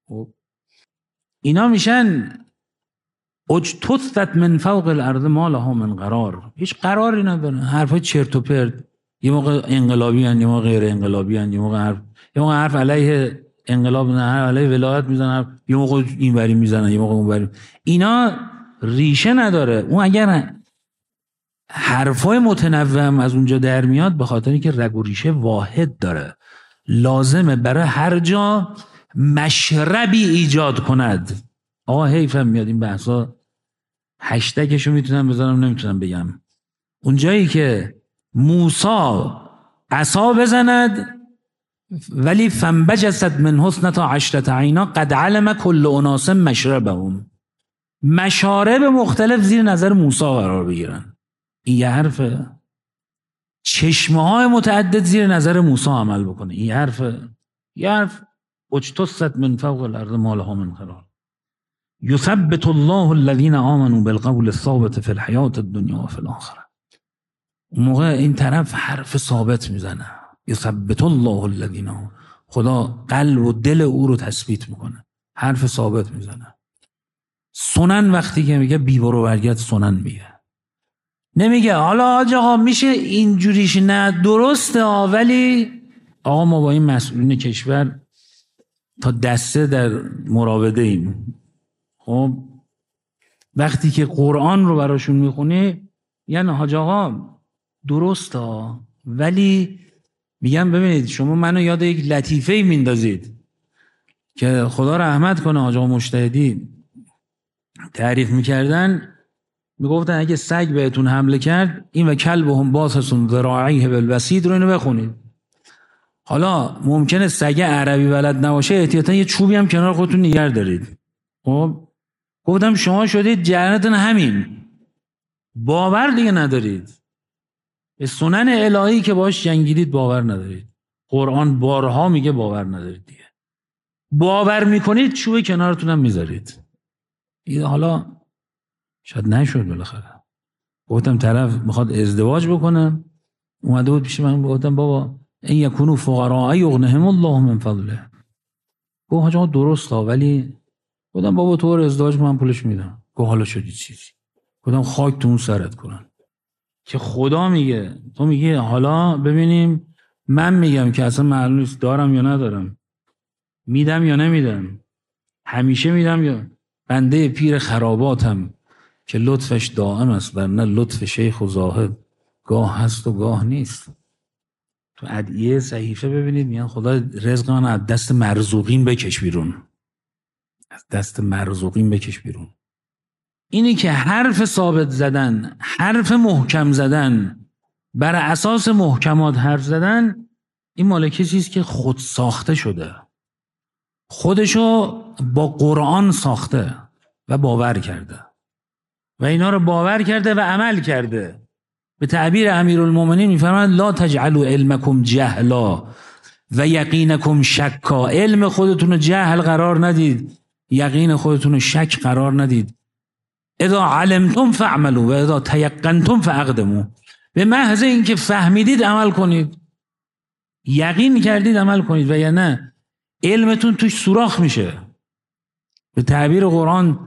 اینا میشن اجتثت من فوق الارض ما لها من قرار. هیچ قراری نداره، حرفای چرت و پرت. یه موقع انقلابی ان، یه موقع غیر انقلابی ان، یه موقع حرف علیه انقلاب نه، علیه ولایت میزنن، یه موقع اینوری میزنن، یه موقع اونوری. اینا ریشه نداره. اون اگر حرفای متنوع از اونجا در میاد به خاطر اینکه رگ و ریشه واحد داره. لازمه برای هر جا مشربی ایجاد کند. آقا حیفم میاد این بحثا هشتگشو میتونم بذارم نمیتونم بگم. اونجایی که موسی عصا بزند ولی فنبجست من حسنتا 10 عینا قد علم کل اناس مشربهم، مشارب مختلف زیر نظر موسی قرار بگیرن. این یه حرفه. چشمه های متعدد زیر نظر موسی عمل بکنه. این حرفه. یه حرف اجتثت من فوق الارض ما لها من قرار. یثبت الله الذین آمنوا بالقول الثابت فی الحیات الدنیا و فی الاخره. اون موقع این طرف حرف ثابت میزنه. یثبت الله الذین آمنوا، خدا قلب و دل او رو تثبیت میکنه، حرف ثابت میزنه. سنن وقتی که میگه بی برو برگرد سنن میگه، نمیگه حالا آقا میشه اینجوریش، نه درسته ولی آقا ما با این مسئولین کشور تا دسته در مراوده ایم. خب وقتی که قرآن رو براشون میخونی یعنی حاج آقا درسته، ولی میگم ببینید شما منو یاد یک لطیفه‌ای میندازید که خدا رحمت کنه حاج آقا مجتهدی تعریف میکردن، میگفتن اگه سگ بهتون حمله کرد این و کلبهم باسطون ذراعیه بالوسید رو اینو بخونید. حالا ممکنه سگ عربی بلد نباشه، احتیاطا یه چوبی هم کنار خودتون نگه دارید. خب گفتم شما شدید جهنتون همین، باور دیگه ندارید به سنن الهی که باش جنگیدید، باور ندارید. قرآن بارها میگه باور ندارید دیگه. باور میکنید چوب کنارتون هم میذارید. این حالا شاید نشد بالاخره. گفتم طرف میخواد ازدواج بکنه، اومده بود پیش من، گفتم بابا این یکونو فقراء یغنهم الله من فضله. گفت حاج آقا درسته ولی، گفتم بابا تو ازدواج من پولش میدم. گفت حالا شدی چیزی. گفتم خاک تو اون سرت کنن که خدا میگه، تو میگی حالا ببینیم، من میگم که اصلا معلوم نیست دارم یا ندارم، میدم یا نمیدم، همیشه میدم یا بنده پیر خراباتم که لطفش دائم است، ورنه لطف شیخ و زاهد گاه هست و گاه نیست. تو ادعیه صحیفه ببینید میگن خدا رزق من از دست مرزوقین بکش بیرون، از دست مرزوقین بکش بیرون. اینی که حرف ثابت زدن، حرف محکم زدن، بر اساس محکمات حرف زدن، این مال کسیست که خود ساخته شده، خودشو با قرآن ساخته و باور کرده و اینا رو باور کرده و عمل کرده. به تعبیر امیرالمومنین میفرماید لا تجعلوا علمکم جهلا و یقینکم شکا. علم خودتون رو جهل قرار ندید، یقین خودتون رو شک قرار ندید. اذا علمتم فاعملوا و اذا تیقنتم فاقدموا. به محض اینکه فهمیدید عمل کنید، یقین کردید عمل کنید، و یا نه علمتون توش سوراخ میشه. به تعبیر قرآن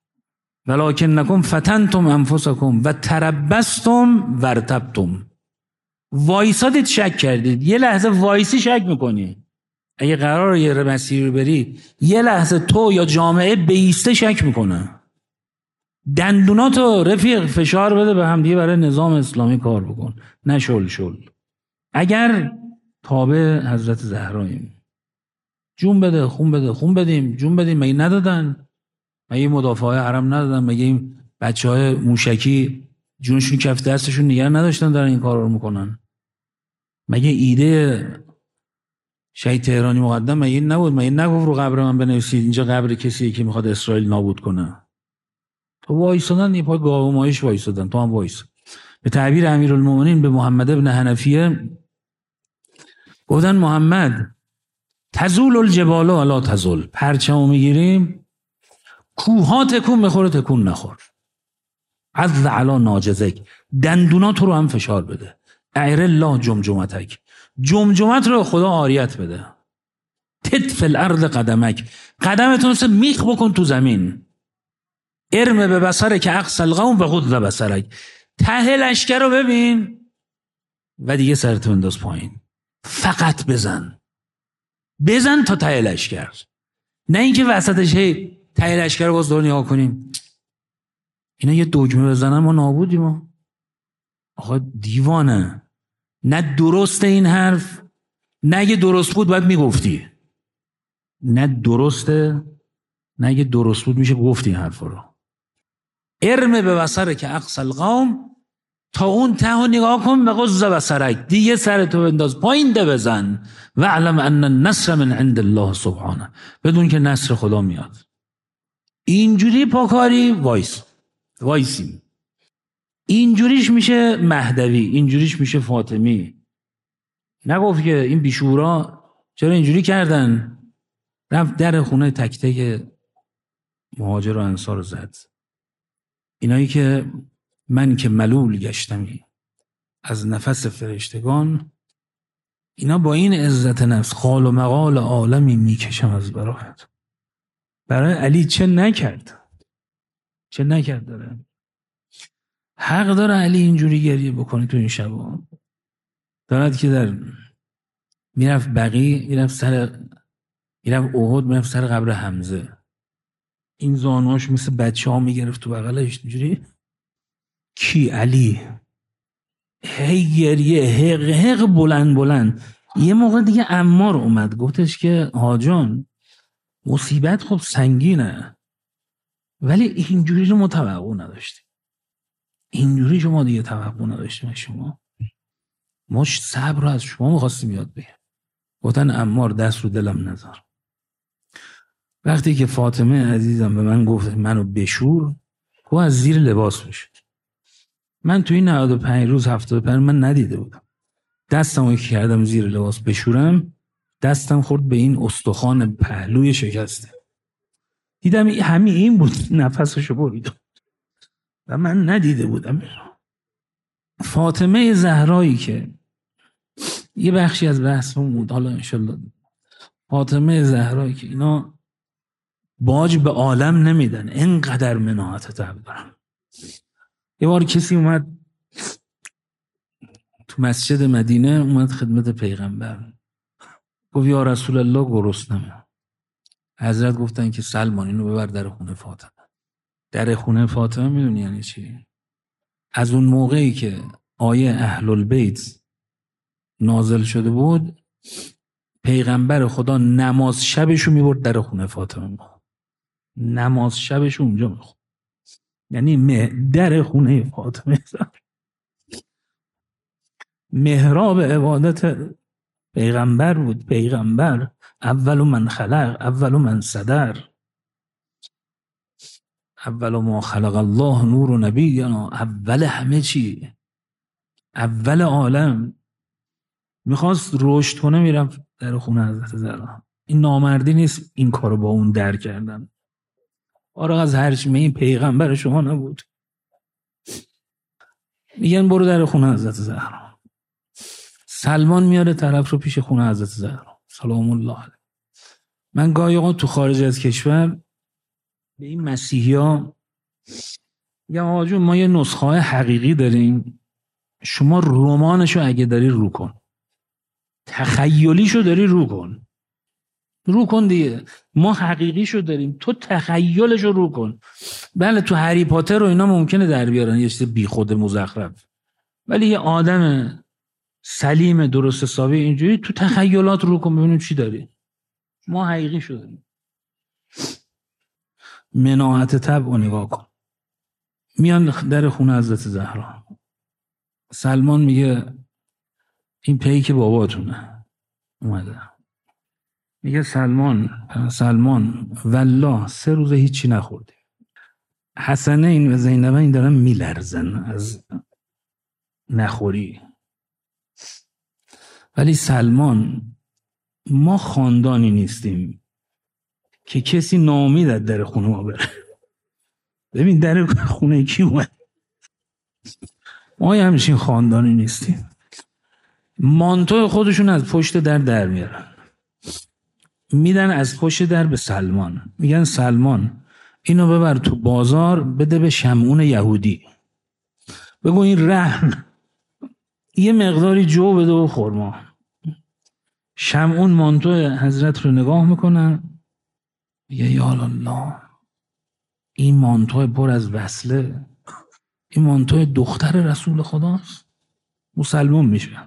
ولکنکم فتنتم انفسکم و تربستم و ارتبتم. وایسادید شک کردید. یه لحظه وایسی شک میکنی. اگه قرار یه مسیر بری یه لحظه تو یا جامعه بیسته شک میکنه. دندوناتو رفیق فشار بده به هم دیگه برای نظام اسلامی کار بکن، نه شل. اگر تابع حضرت زهراییم جون بده خون بدیم جون بدیم. مگه ندادن؟ مگه مدافعای حرم ندادن؟ مگه این بچهای موشکی جونشون کف دستشون نگه نداشتن دارن این کار رو میکنن؟ مگه ایده شهید تهرانی مقدم مگه نبود؟ مگه نگفت رو قبر من بنویسید اینجا قبر کسیه که میخواد اسرائیل نابود کنه؟ تو وایسادن، یه پای گاومایش وایسادن، تو هم وایس. به تعبیر امیرالمومنین به محمد ابن حنفیه گفتن محمد تزول الجبال ولا تزول، پرچمو میگیریم کوها تکون بخوره تکون نخور. عض علی ناجزک، دندونات رو هم فشار بده. اعر الله جمجمتک، جمجمت رو خدا عاریت بده. تدف الارض قدمک، قدمتون رو میخ بکن تو زمین. ارم به بصره که اقصى القوم و غض بصرک، ته لشکر رو ببین و دیگه سرتو انداز پایین. فقط بزن تا ته لشکر، نه اینکه وسطش هی ته لشکر رو باز دور نگاه کنیم. اینا یه دگمه بزنن ما نابودیم. آقا دیوانه، نه درسته این حرف، نه اگه درست بود باید میگفتی، نه درسته، نه اگه درست بود میشه گفتی این حرف رو. ارم به بصره که اقصى القوم، تا اون ته و نگاه کن، به غض بصرک، دیگه سرتو بنداز پایین ده بزن، و اعلم ان النصر من عند الله سبحانه، بدون که نصر خدا میاد. اینجوری پاکاری وایسیم. اینجوریش میشه مهدوی، اینجوریش میشه فاطمی. نگفت که این بیشورا چرا اینجوری کردن، رفت در خونه تک تک مهاجر و انصار زد. اینایی که من که ملول گشتمی از نفس فرشتگان، اینا با این عزت نفس خال و مقال عالمی میکشم از برایت. برای علی چه نکرد داره. حق داره علی اینجوری گریه بکنه تو این شبا. دارد که در میرفت بقی، میرفت احد، میرفت سر قبر حمزه، این زانوش مثل بچه ها میگرفت تو بغلش اینجوری. کی؟ علی. هی گریه، حق بلند. یه موقع دیگه عمار اومد گفتش که حاجان مصیبت خب سنگینه، ولی اینجوری رو ما توقع نداشتیم، اینجوری شما دیگه توقع نداشتیم، ما صبر رو از شما می‌خواستیم یاد بگیریم. گفتن عمار دست رو دلم نذار. وقتی که فاطمه عزیزم به من گفت منو بشور، تو از زیر لباس بشور. من توی 95 روز 75 من ندیده بودم. دستمو که کردم زیر لباس بشورم، دستم خورد به این استخوان پهلوی شکسته. دیدم همین این بود، نفسشو برید و من ندیده بودم. فاطمه زهرایی که یه بخشی از بحثمون بود، حالا انشالله فاطمه زهرایی که اینا باج به عالم نمیدن، اینقدر مناعت طبع دارن. یه بار کسی اومد تو مسجد مدینه، اومد خدمت پیغمبر، گفت یا رسول الله گرسنمه. حضرت گفتن که سلمان اینو ببر در خونه فاطمه. در خونه فاطمه میدونی یعنی چی؟ از اون موقعی که آیه اهل البیت نازل شده بود، پیغمبر خدا نماز شبشو میبرد در خونه فاطمه، نماز شبشو اونجا میخوند. یعنی در خونه فاطمه محراب عبادت پیغمبر بود. پیغمبر اول من خلق، اول من صدر، اول ما خلق الله نور و نبی، اول همه چی، اول عالم. میخواست رشد کنه میرفت در خونه حضرت زهرا. این نامردی نیست این کارو با اون در کردن. آره از هرچی این پیغمبر شما نبود. میگن برو در خونه حضرت زهرا. سلمان میاره طرف رو پیش خونه حضرت زهرا سلام الله علیه. من گاهی اوقات تو خارج از کشور به این مسیحی‌ها میگم آقا جون ما یه نسخه حقیقی داریم، شما رمانشو اگه داری رو کن، تخیلیشو داری رو کن دیگه. ما حقیقیشو داریم، تو تخیلشو رو کن. بله تو هری پاتر و اینا ممکنه در بیارن یه چیز بی خود مزخرف، ولی یه آدم سلیم درست حسابی اینجوری تو تخیلات رو کن ببینیم چی داری. ما حقیقیشو داریم. مناعت طبع و نگاه کن. میان در خونه حضرت زهرا. سلمان میگه این پیک باباتونه اومده. میگه سلمان والله 3 روز هیچی نخوردیم. حسنه این و زینبه این دارن میلرزن از نخوری. ولی سلمان ما خاندانی نیستیم که کسی ناامید در خونه ما بره. ببین در خونه کی اومد؟ ما همچین خاندانی نیستیم. مانتو خودشون از پشت در میارن، میدن از پشت در به سلمان، میگن سلمان اینو ببر تو بازار بده به شمعون یهودی، بگو این رهن یه مقداری جو بده و خرما. شمعون مانتو حضرت رو نگاه میکنن، میگه یا الله این مانتو پر از وصله، این مانتو دختر رسول خداست. مسلمان میشه.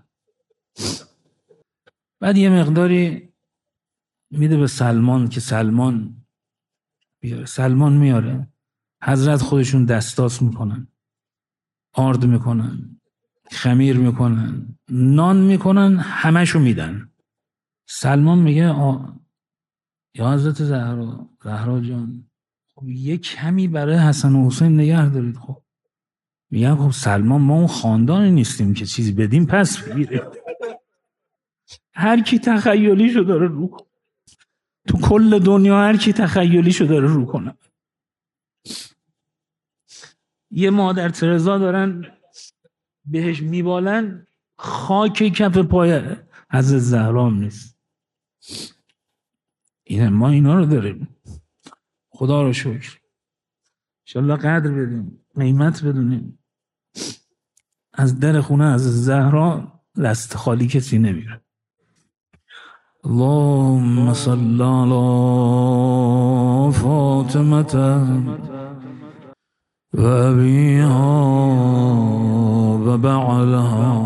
بعد یه مقداری میده به سلمان که سلمان بیاره. سلمان میاره. حضرت خودشون دستاس میکنن، آرد میکنن، خمیر میکنن، نان میکنن، همشو میدن. سلمان میگه یا حضرت زهرا جان، خب یه کمی برای حسن و حسین نگه دارید. خب میگن خب سلمان ما اون خاندانی نیستیم که چیزی بدیم پس بگیره. هر کی تخیلیشو داره رو کنه. تو کل دنیا هر کی تخیلیشو داره رو کنه. یه مادر ترزا دارن بهش میبالن، خاک کف پای حضرت زهرا نیست. ما اینا رو داریم. خدا رو شکر. انشالله قدر بدیم، قیمت بدونیم. از در خونه از زهرا دست خالی کسی نمیره. اللهم صل علی فاطمه و ابیها و بعلها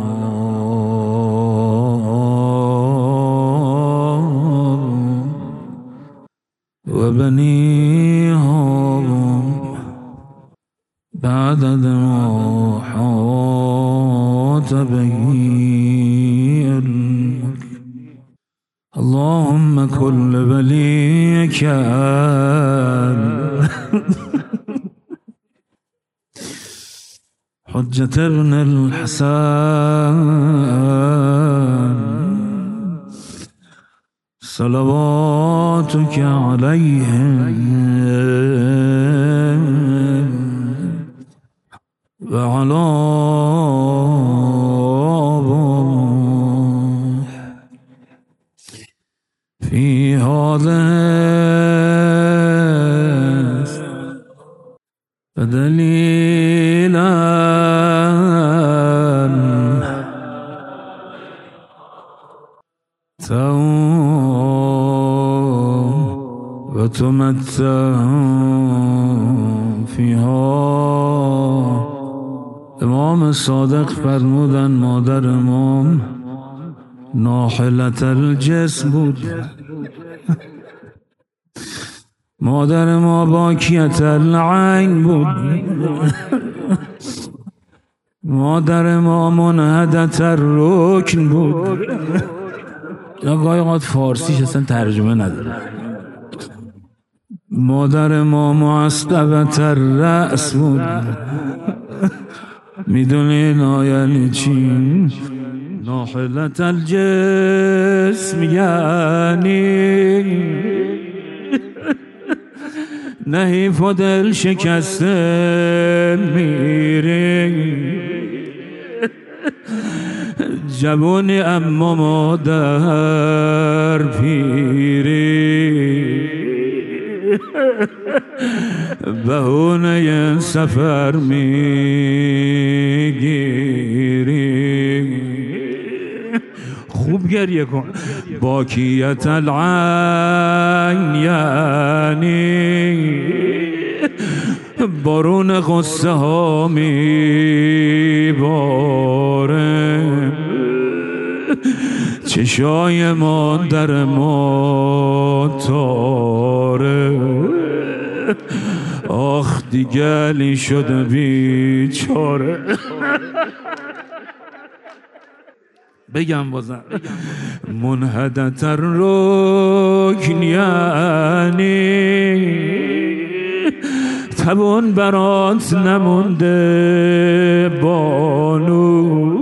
و بنیها بعدد ما حاط به اللهم كل وليك حجة ابن الحسن صلواتك عليه وعلى في هذا دليلا وتمتع فيها. امام صادق فرمودن مادر امام ناحلت الجسم بود. مادر ما باکیت العین بود. مادر ما منهدت الرکن بود. یا گاهی قد فارسیش اصلا ترجمه نداره. مادر ما معصبت الرأس بود. میدونی یعنی چی؟ ناحلت الجسم یعنی نحیف و دل شکسته میری. جوانی اما مادر پیری. بهونه سفر میگیری. خوب گریه کن. باکیت العین یعنی بارون غصه ها میباره. چشای مادر ما تاره. آخ دیگلی شده بیچاره. بگم بازم منهدت الرکن یعنی تبون برات نمونده بانو.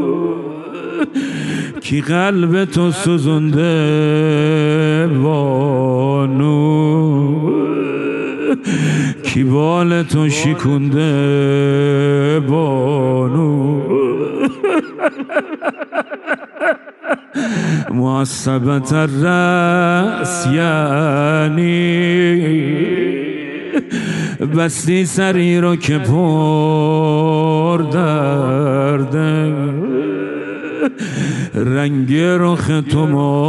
کی قلب تو سوزونده بانو. کی بال تو شکونده بانو. معصبت الرأس یعنی بستی سری رو که پر درده. رنگ رخ تو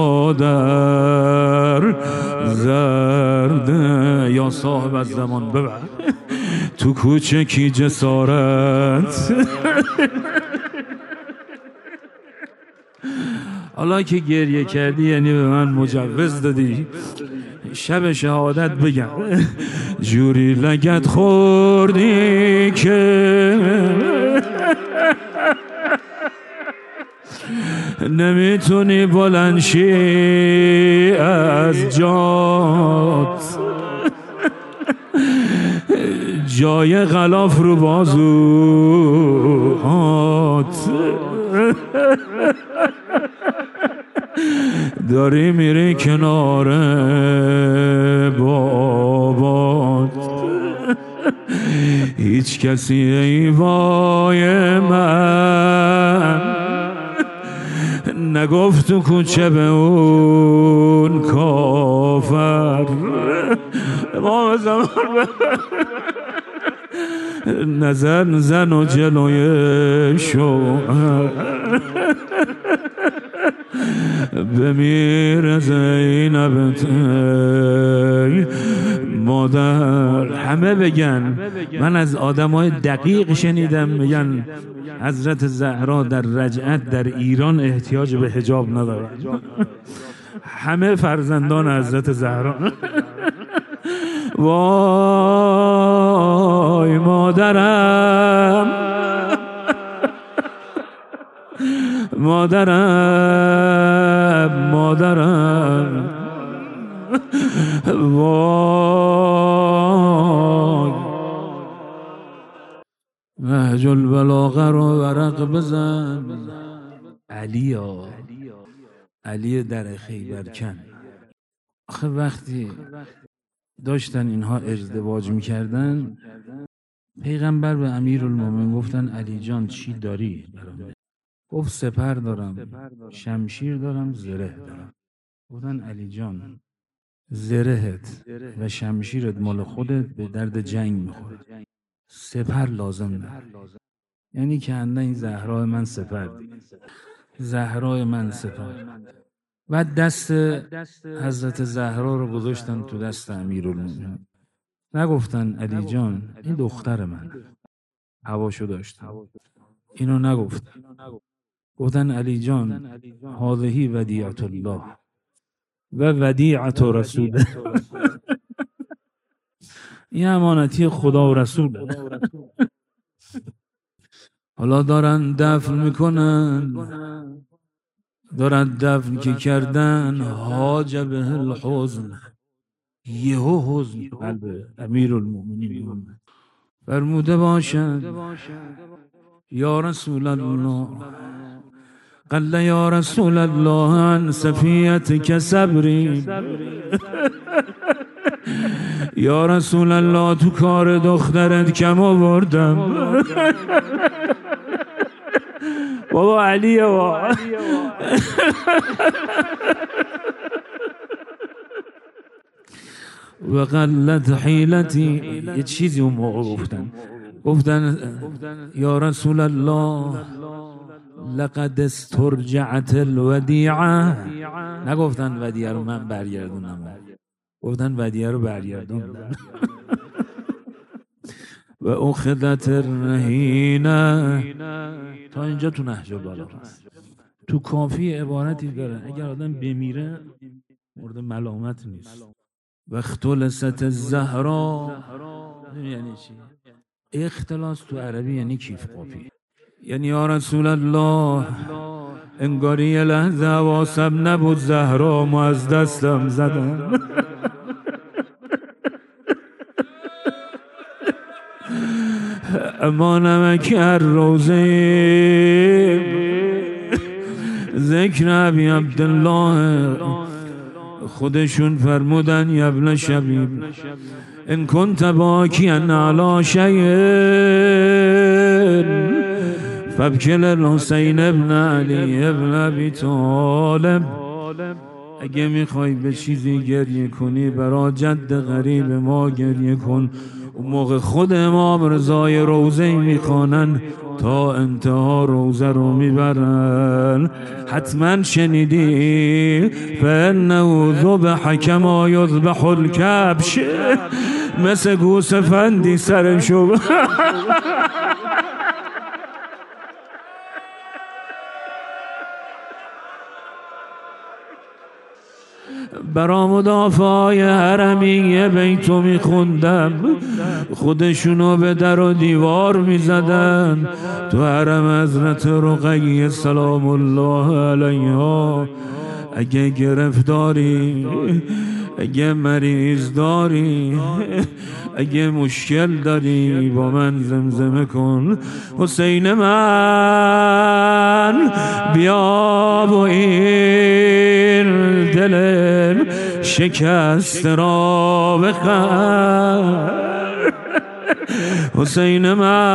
مادر زرده. یا صاحب از زمان ببر تو کوچه کی جسارت. حالا که گریه کردی یعنی به من مجوز دادی شب شهادت بگم جوری لگت خوردی که نمیتونی بلند شی از جات، جای غلاف رو بازوهات، داری میری کنار بابات، هیچ کسی ای وای من نگفت تو کوچه به اون کافر امام زمان نظر زن و جلوی شوهر بمیر زینب مادر. همه بگن، من از آدمای دقیق شنیدم میگن حضرت زهرا در رجعت در ایران احتیاج به حجاب ندارن. همه فرزندان حضرت زهرا. وای مادرم، مادرم، مادرم، وای. نهج البلاغه رو ورق بزن. علی در خیبرکن. آخه وقتی داشتن اینها ازدواج میکردن پیغمبر به امیرالمومنین گفتن علی جان چی داری؟ گفت سپر دارم، شمشیر دارم، زره دارم. گفتن علی جان زرهت و شمشیرت مال خودت به درد جنگ میخوره، سپر لازم نه. یعنی که انده این زهرای من سپر دی. زهرای من سپر. و دست حضرت زهرا رو گذاشتن تو دست امیرالمومنین. نگفتن علی جان این دختر من، هواشو داشت. اینو نگفت. گفتن علی جان هذه ودیعت الله و ودیعت رسوله. این امانتی خدا و رسول. حالا دارن دفن میکنن، دارن دفن که کردن حاجب الحزن، یهو حزن قلب امیرالمومنین فرموده باشد یا رسول الله، قل یا رسول الله عن صفیتک صبری. یا رسول الله تو کار دخترت کم آوردم. بابا علیه بابا. و قلت حیلتی. یه چیزی اون موقع گفتن یا رسول الله لقد استرجعت الودیعه. نگفتن ودیعه رو من برگردونم، گفتن ودیعه رو برگردوندن. و اخذت الرهینه. تا اینجا تو نهج البلاغه است. تو کافی عبارتی داره اگر آدم بمیره مورد ملامت نیست. و اختلست الزهرا. یعنی چی؟ اختلاس تو عربی یعنی کیف قافی. یعنی یا رسول الله انگاری یه لحظه حواسم نبود زهرا ما از دستم زدم. اما نمک هر روزه ذکر ابی عبدالله. خودشون فرمودن یبن شبیب ان کنت باکیا علی شیء فابکل الحسین ابن علی ابن ابی طالب. اگه میخوای به چیزی گریه کنی برا جد غریب ما گریه کن. اون موقع خود امام رضای روزه میخوانن تا انتها روزه رو میبرن. حتما شنیدی فانه ذبح کما یذبح الکبش. مثل گوسفندی سرشو برا مدافعای حرمی بیتو میخوندم، خودشونو به در و دیوار میزدن تو حرم حضرت رقیه سلام الله علیها. اگه گرفتاری، اگه مریض داری، اگه مشکل داری با من زمزمه کن حسین من، بیا و این دل شکست را بخر. حسین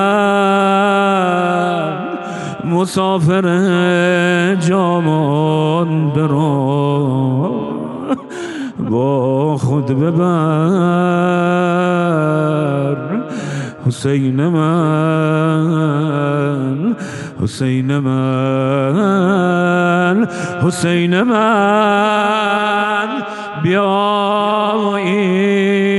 من مسافر جامانده را با خود ببر. حسین من، حسین من، حسین من، بیا این